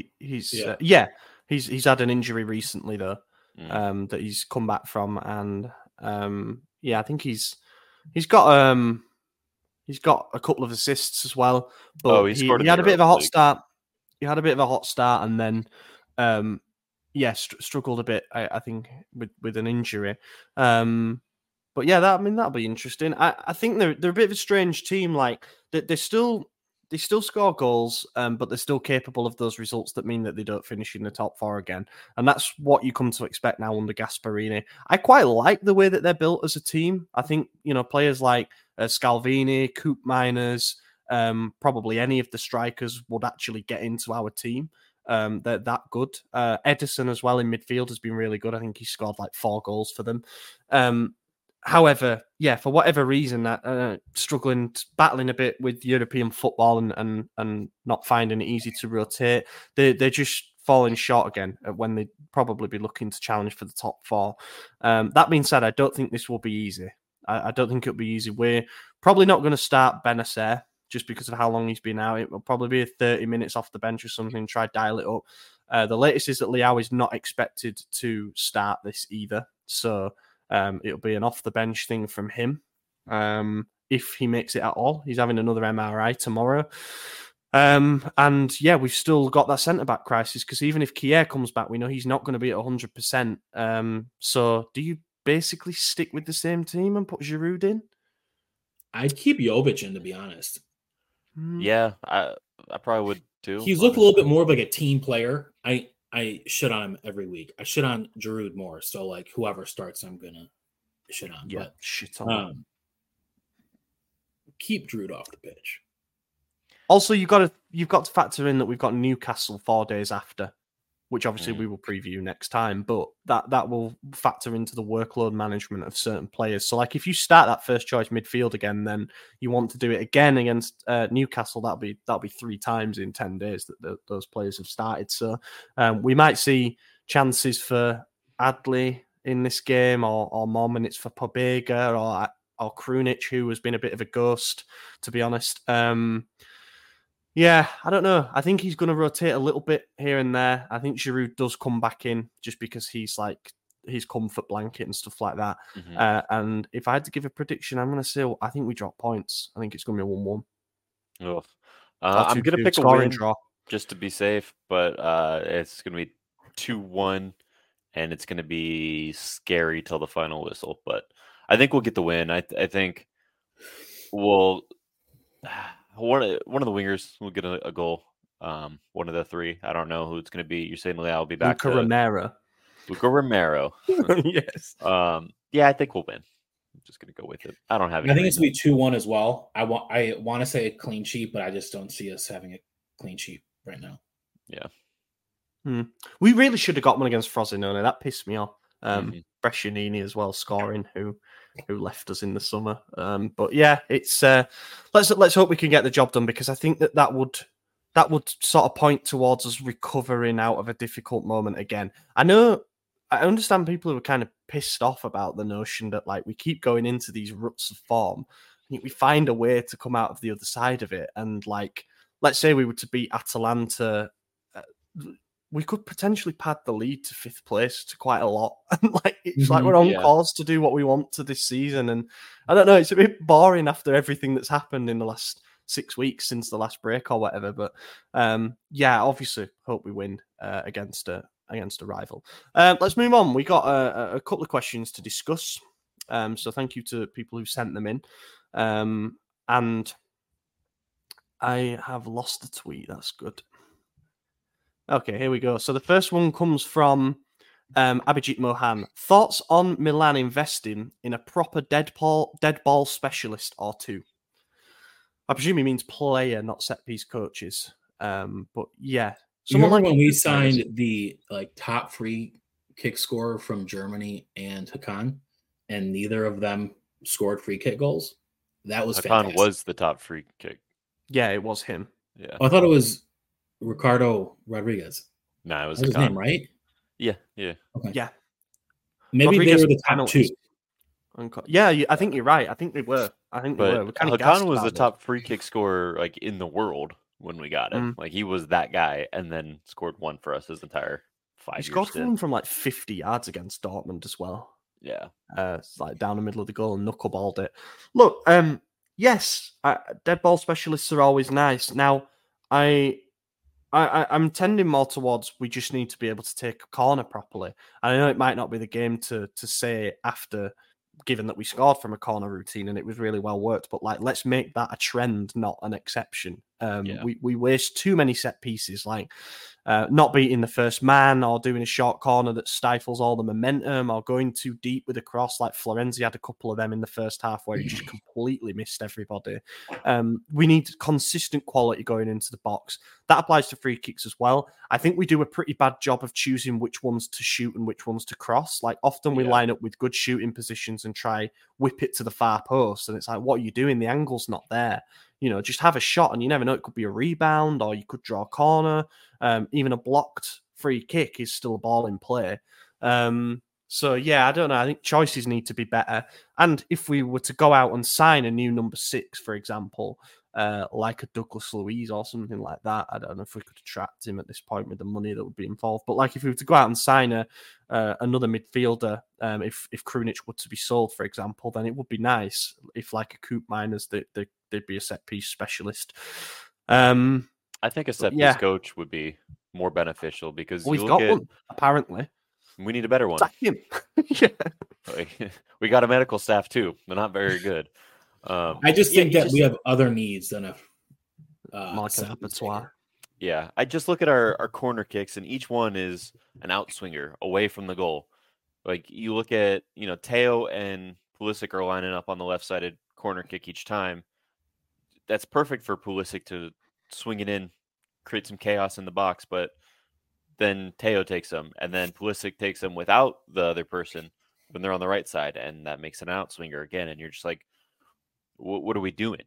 A: He's had an injury recently though, that he's come back from, and I think he's got a couple of assists as well. But he had a bit of a hot start. He had a bit of a hot start, and then struggled a bit. I think with an injury. But yeah, that'll be interesting. I think they're a bit of a strange team. Like they still score goals, but they're still capable of those results that mean that they don't finish in the top 4 again. And that's what you come to expect now under Gasperini. I quite like the way that they're built as a team. I think players like Scalvini, Coop Miners, probably any of the strikers would actually get into our team. They're that good. Edison as well in midfield has been really good. I think he scored like 4 goals for them. However, for whatever reason, that battling a bit with European football and not finding it easy to rotate, they're just falling short again when they'd probably be looking to challenge for the top 4. That being said, I don't think this will be easy. I don't think it'll be easy. We're probably not going to start Benacer just because of how long he's been out. It will probably be 30 minutes off the bench or something, try dial it up. The latest is that Leao is not expected to start this either. So it'll be an off the bench thing from him. If he makes it at all, he's having another MRI tomorrow. And we've still got that centre-back crisis because even if Kier comes back, we know he's not going to be at 100%. So do you basically stick with the same team and put Giroud in?
C: I'd keep Jovic in, to be honest.
B: Yeah, I probably would too.
C: He's looked a little bit more of like a team player. I shit on him every week. I shit on Giroud more. So like whoever starts, I'm gonna shit on.
A: Yeah,
C: but
A: shit on.
C: Keep Giroud off the pitch.
A: Also, you've got to factor in that we've got Newcastle 4 days after, which obviously we will preview next time, but that will factor into the workload management of certain players. So like if you start that first choice midfield again, then you want to do it again against Newcastle, that'll be 3 times in 10 days that those players have started. So we might see chances for Adley in this game or more minutes for Pobega or Krunic, who has been a bit of a ghost, to be honest. Yeah, I don't know. I think he's going to rotate a little bit here and there. I think Giroud does come back in just because he's like his comfort blanket and stuff like that. And if I had to give a prediction, I'm going to say I think we drop points. I think it's going to be a 1-1.
B: I'm going to pick a win draw just to be safe, but it's going to be 2-1, and it's going to be scary till the final whistle. But I think we'll get the win. I think we'll. One of the wingers will get a goal. One of the 3. I don't know who it's going to be. You're saying Leao will be back.
A: Luca Romero.
B: Yes. I think we'll win. just gonna go with it. I don't have
C: I
B: any
C: think it's
B: reason.
C: gonna be 2-1 as well. I want to say a clean sheet, but I just don't see us having a clean sheet right now.
B: Yeah.
A: We really should have got one against Frosinone. That pissed me off.
B: Mhm.
A: Brescianini as well scoring, who left us in the summer. But yeah, it's let's hope we can get the job done, because I think that would sort of point towards us recovering out of a difficult moment again. I understand people who are kind of pissed off about the notion that like we keep going into these ruts of form. I think we find a way to come out of the other side of it, and like let's say we were to beat Atalanta. We could potentially pad the lead to 5th place to quite a lot. And like it's like we're on
B: Yeah.
A: course to do what we want to this season. And I don't know, it's a bit boring after everything that's happened in the last 6 weeks since the last break or whatever. But yeah, obviously hope we win against a rival. Let's move on. We got a couple of questions to discuss. So thank you to people who sent them in. And I have lost the tweet. That's good. Okay, here we go. So the first one comes from Abhijit Mohan. Thoughts on Milan investing in a proper dead ball specialist or two? I presume he means player, not set piece coaches. But yeah,
C: You remember when we
A: Hakan.
C: signed the top free kick scorer from Germany and Hakan, and neither of them scored free kick goals? That was
B: Hakan
C: fantastic.
B: was the top free kick.
A: Yeah, it was him.
B: Yeah.
C: I thought it was Ricardo Rodriguez.
B: No, it was
C: That's his
B: Hakan.
C: name, right?
B: Yeah.
C: Okay.
A: Yeah.
C: Maybe
A: Rodriguez
C: they were the top
A: penalties.
C: two.
A: Yeah, I think you're right. I think they were.
B: But
A: We're kind of gassed
B: Hakan was
A: about
B: the
A: it.
B: top free kick scorer like in the world when we got him. Like he was that guy, and then scored one for us his entire 5
A: He
B: years.
A: scored for them from like 50 yards against Dortmund as well.
B: Yeah.
A: It's like down the middle of the goal and knuckleballed it. Look, yes, dead ball specialists are always nice. Now, I'm tending more towards we just need to be able to take a corner properly. And I know it might not be the game to say after, given that we scored from a corner routine and it was really well worked, but like let's make that a trend, not an exception. We waste too many set pieces, like not beating the first man or doing a short corner that stifles all the momentum or going too deep with a cross. Like Florenzi had a couple of them in the first half where he just completely missed everybody. We need consistent quality going into the box. That applies to free kicks as well. I think we do a pretty bad job of choosing which ones to shoot and which ones to cross. Like often we line up with good shooting positions and try whip it to the far post. And it's like, what are you doing? The angle's not there. You know, just have a shot and you never know. It could be a rebound or you could draw a corner. Even a blocked free kick is still a ball in play. So, yeah, I don't know. I think choices need to be better. And if we were to go out and sign a new number 6, for example, like a Douglas Luiz or something like that, I don't know if we could attract him at this point with the money that would be involved. But like if we were to go out and sign another midfielder, if Krunic were to be sold, for example, then it would be nice if like a Coop Miners, they'd be a set piece specialist.
B: I think a set piece coach would be more beneficial because
A: we've got one, apparently.
B: We need a better one.
A: Him. Yeah.
B: We got a medical staff too. They're not very good.
C: I just think that we have other needs than a
A: abattoir.
B: Yeah, I just look at our corner kicks, and each one is an outswinger away from the goal. Like you look at, Teo and Pulisic are lining up on the left-sided corner kick each time. That's perfect for Pulisic to swing it in, create some chaos in the box, but then Teo takes them, and then Pulisic takes them without the other person when they're on the right side, and that makes an outswinger again, and you're just like, what are we doing?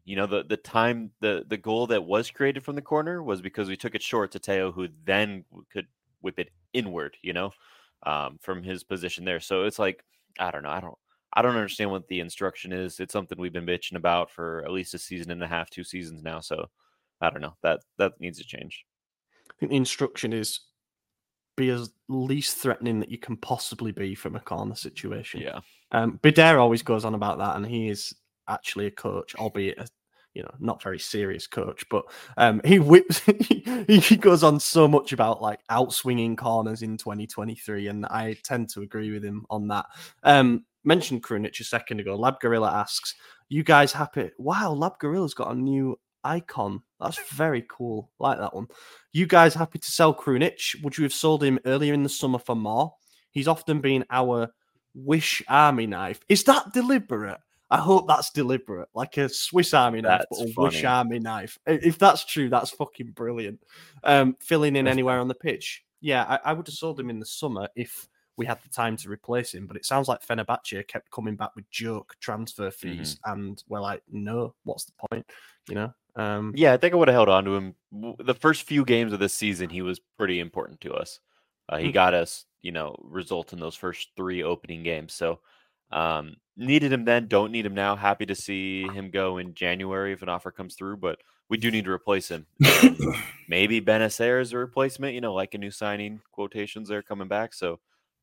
B: The goal that was created from the corner was because we took it short to Teo, who then could whip it inward, from his position there. So it's like, I don't know. I don't understand what the instruction is. It's something we've been bitching about for at least a season and a half, 2 seasons now. So I don't know. That needs to change.
A: I think the instruction is be as least threatening that you can possibly be from a corner situation.
B: Yeah.
A: Bidair always goes on about that, and he is actually a coach, albeit a not very serious coach, but he whips. he goes on so much about like outswinging corners in 2023, and I tend to agree with him on that. Mentioned Krunic a second ago. Lab Gorilla asks, "You guys happy?" Wow, Lab Gorilla's got a new icon. That's very cool. Like that one. You guys happy to sell Krunic? Would you have sold him earlier in the summer for more? He's often been our wish army knife. Is that deliberate? I hope that's deliberate, like a Swiss Army knife, but
B: That's
A: a Wish
B: funny.
A: Army knife. If that's true, that's fucking brilliant. Filling in anywhere on the pitch. Yeah, I would have sold him in the summer if we had the time to replace him. But it sounds like Fenerbahce kept coming back with joke transfer fees, and we're like, no, what's the point? You know?
B: Yeah, I think I would have held on to him. The first few games of this season, he was pretty important to us. He got us, result in those first 3 opening games. So needed him then, don't need him now. Happy to see him go in January if an offer comes through, but we do need to replace him. And maybe Benacer is a replacement, like a new signing, quotations there coming back. So,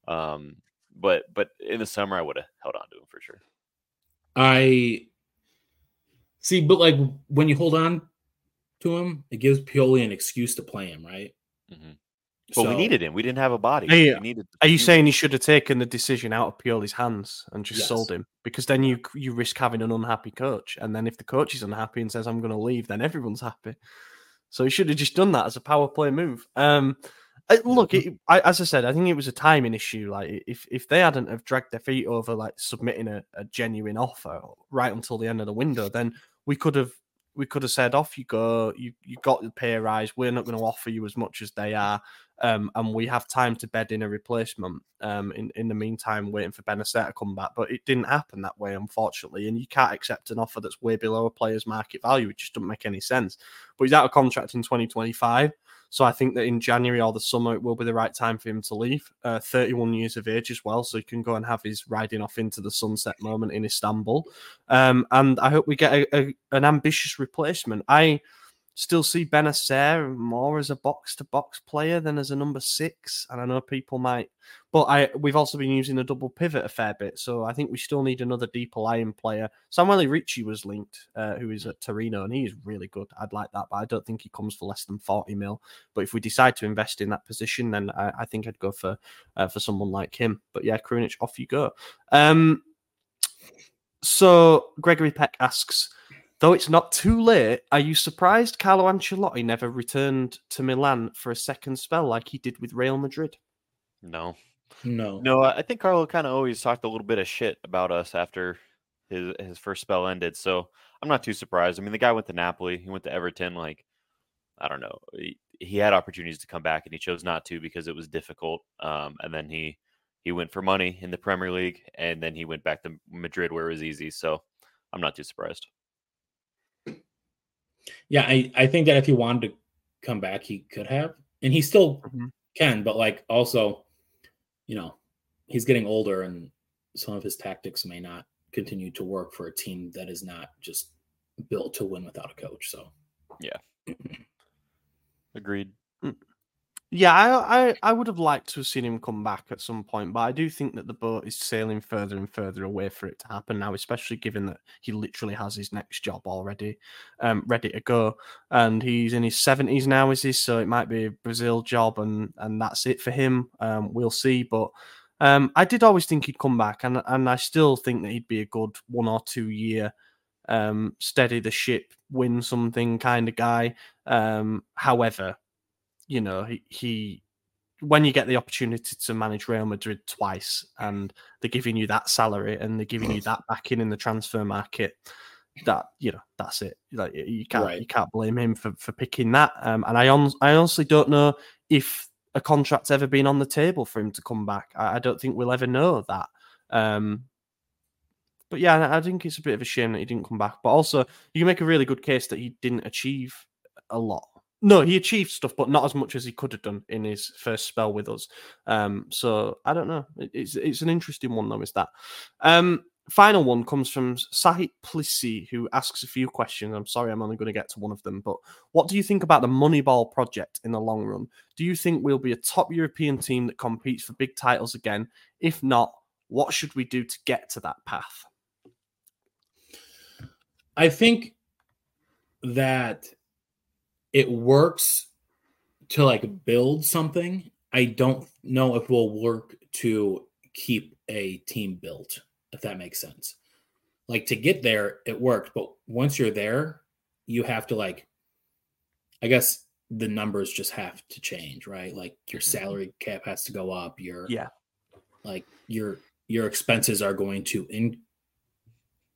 B: but in the summer, I would have held on to him for sure.
C: I see, but like when you hold on to him, it gives Pioli an excuse to play him, right?
B: Mm-hmm. But we needed him. We didn't have a body.
A: Are you saying he should have taken the decision out of Pioli's hands and just
C: Yes.
A: sold him? Because then you risk having an unhappy coach. And then if the coach is unhappy and says, I'm going to leave, then everyone's happy. So he should have just done that as a power play move. Look, as I said, I think it was a timing issue. Like if they hadn't have dragged their feet over like submitting a genuine offer right until the end of the window, then we could have said, off you go. You got the pay rise. We're not going to offer you as much as they are. And we have time to bed in a replacement. In the meantime, waiting for Benacer to come back, but it didn't happen that way, unfortunately. And you can't accept an offer that's way below a player's market value. It just doesn't make any sense. But he's out of contract in 2025, so I think that in January or the summer it will be the right time for him to leave. 31 years of age as well, so he can go and have his riding off into the sunset moment in Istanbul. And I hope we get an ambitious replacement. I still see Benacer more as a box-to-box player than as a number 6. And I know people might... But we've also been using a double pivot a fair bit, so I think we still need another deeper lying player. Samuel Ricci was linked, who is at Torino, and he is really good. I'd like that, but I don't think he comes for less than 40 mil. But if we decide to invest in that position, then I think I'd go for someone like him. But yeah, Krunic, off you go. So Gregory Peck asks... Though it's not too late, are you surprised Carlo Ancelotti never returned to Milan for a second spell like he did with Real Madrid?
B: No.
C: I
B: think Carlo kind of always talked a little bit of shit about us after his first spell ended. So I'm not too surprised. I mean, the guy went to Napoli. He went to Everton. Like, I don't know. He had opportunities to come back and he chose not to because it was difficult. And then he went for money in the Premier League and then he went back to Madrid where it was easy. So I'm not too surprised.
C: Yeah, I think that if he wanted to come back, he could have, and he still can. But like, also, he's getting older, and some of his tactics may not continue to work for a team that is not just built to win without a coach. So,
B: yeah, agreed.
A: Yeah, I would have liked to have seen him come back at some point, but I do think that the boat is sailing further and further away for it to happen now, especially given that he literally has his next job already ready to go. And he's in his 70s now, is he? So it might be a Brazil job and that's it for him. We'll see. But I did always think he'd come back, and I still think that he'd be a good 1 or 2 year steady the ship, win something kind of guy. However, he when you get the opportunity to manage Real Madrid twice and they're giving you that salary and they're giving you that backing in the transfer market, that that's it. Like you can't blame him for picking that. And I honestly don't know if a contract's ever been on the table for him to come back. I don't think we'll ever know that. But yeah, I think it's a bit of a shame that he didn't come back. But also, you can make a really good case that he didn't achieve a lot. No, he achieved stuff, but not as much as he could have done in his first spell with us. So I don't know. It's an interesting one, though, is that. Final one comes from Sahit Plissy, who asks a few questions. I'm sorry, I'm only going to get to one of them. But what do you think about the Moneyball project in the long run? Do you think we'll be a top European team that competes for big titles again? If not, what should we do to get to that path?
C: I think that it works to like build something. I don't know if we'll work to keep a team built, if that makes sense. Like to get there, it worked, but once you're there, you have to I guess the numbers just have to change, right? Like your salary cap has to go up. Your expenses are going to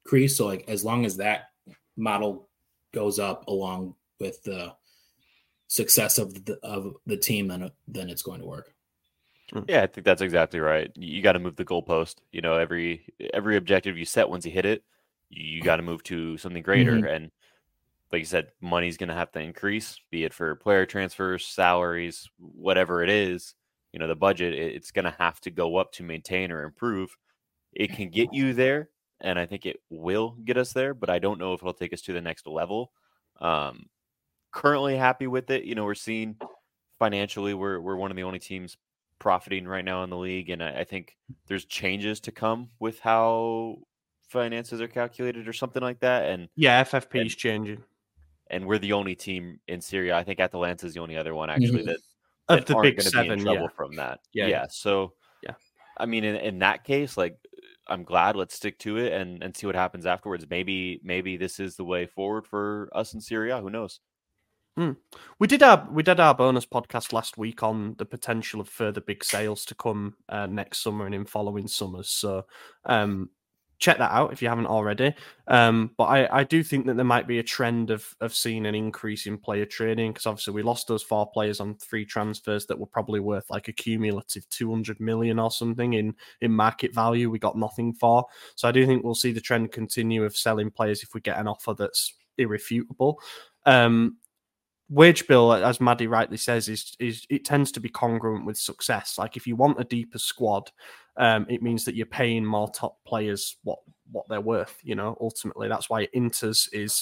C: increase. So like as long as that model goes up along with the success of the team, then it's going to work.
B: Yeah, I think that's exactly right. You got to move the goalpost. You know, every objective you set, once you hit it, you got to move to something greater. And like you said, money's going to have to increase, be it for player transfers, salaries, whatever it is. You know, the budget, it's going to have to go up to maintain or improve. It can get you there, and I think it will get us there, but I don't know if it'll take us to the next level. Currently happy with it. You know, we're seeing financially, we're one of the only teams profiting right now in the league, and I think there's changes to come with how finances are calculated or something like that. And
A: yeah, FFP is changing,
B: and we're the only team in Serie A. I think Atalanta is the only other one actually that
A: of the
B: aren't
A: big
B: going to be in
A: 7
B: trouble from that.
A: Yeah.
B: So
A: yeah,
B: I mean, in that case, like, I'm glad. Let's stick to it and see what happens afterwards. Maybe this is the way forward for us in Serie A. Who knows?
A: We did our bonus podcast last week on the potential of further big sales to come next summer and in following summers. So check that out if you haven't already. But I do think that there might be a trend of seeing an increase in player trading, because obviously we lost those 4 players on 3 transfers that were probably worth like a cumulative 200 million or something in market value. We got nothing for. So I do think we'll see the trend continue of selling players if we get an offer that's irrefutable. Wage bill, as Maddie rightly says, is it tends to be congruent with success. Like if you want a deeper squad, it means that you're paying more top players what they're worth. You know, ultimately that's why Inter's is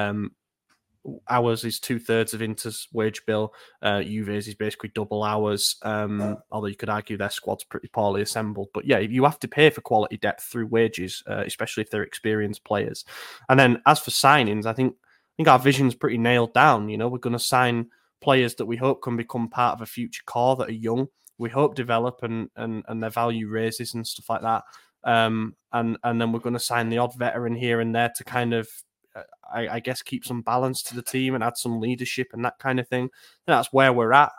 A: ours is 2/3 of Inter's wage bill. Juve's is basically double ours. Although you could argue their squad's pretty poorly assembled, but yeah, you have to pay for quality depth through wages, especially if they're experienced players. And then as for signings, I think our vision's pretty nailed down. You know, we're going to sign players that we hope can become part of a future core that are young. We hope develop and their value raises and stuff like that. And then we're going to sign the odd veteran here and there to kind of, I guess, keep some balance to the team and add some leadership and that kind of thing. That's where we're at.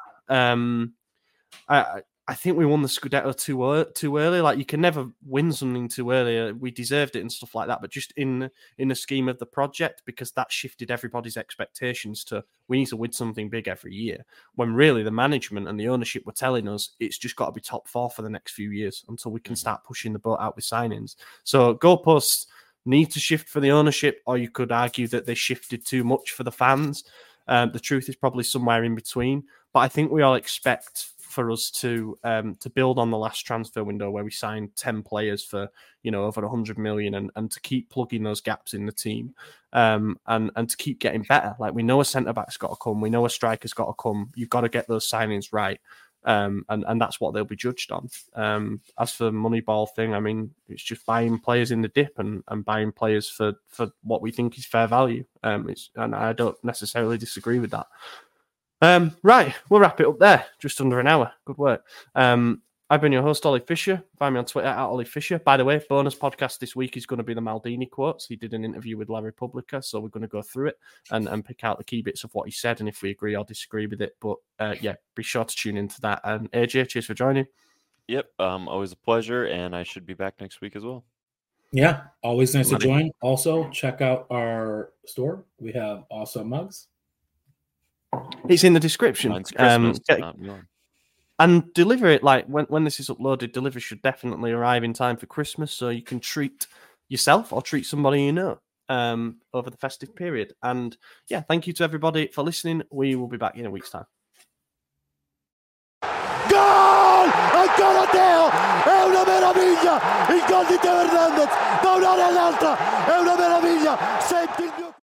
A: I think we won the Scudetto too early. Like, you can never win something too early. We deserved it and stuff like that. But just in the scheme of the project, because that shifted everybody's expectations to, we need to win something big every year. When really the management and the ownership were telling us it's just got to be top 4 for the next few years until we can start pushing the boat out with signings. So goalposts need to shift for the ownership, or you could argue that they shifted too much for the fans. The truth is probably somewhere in between. But I think we all expect for us to build on the last transfer window where we signed 10 players for, you know, over 100 million and to keep plugging those gaps in the team and to keep getting better. Like, we know a centre-back's got to come. We know a striker's got to come. You've got to get those signings right. And that's what they'll be judged on. As for the Moneyball thing, I mean, it's just buying players in the dip and buying players for what we think is fair value. And I don't necessarily disagree with that. Right, we'll wrap it up there. Just under an hour. Good work. I've been your host, Ollie Fisher. Find me on Twitter at Ollie Fisher. By the way, bonus podcast this week is going to be the Maldini quotes. He did an interview with La Repubblica, so we're going to go through it and pick out the key bits of what he said and if we agree or disagree with it. But yeah, be sure to tune into that. And AJ, cheers for joining.
B: Yep, always a pleasure, and I should be back next week as well.
C: Yeah, always nice to join. Also, check out our store. We have awesome mugs.
A: It's in the description. And deliver it, like when this is uploaded, delivery should definitely arrive in time for Christmas, so you can treat yourself or treat somebody you know over the festive period. And yeah, thank you to everybody for listening. We will be back in a week's time.
D: Gol! Ancora Teo! È una meraviglia! Il gol di Teo Hernandez da un'area all'altra! È una meraviglia! Senti il mio...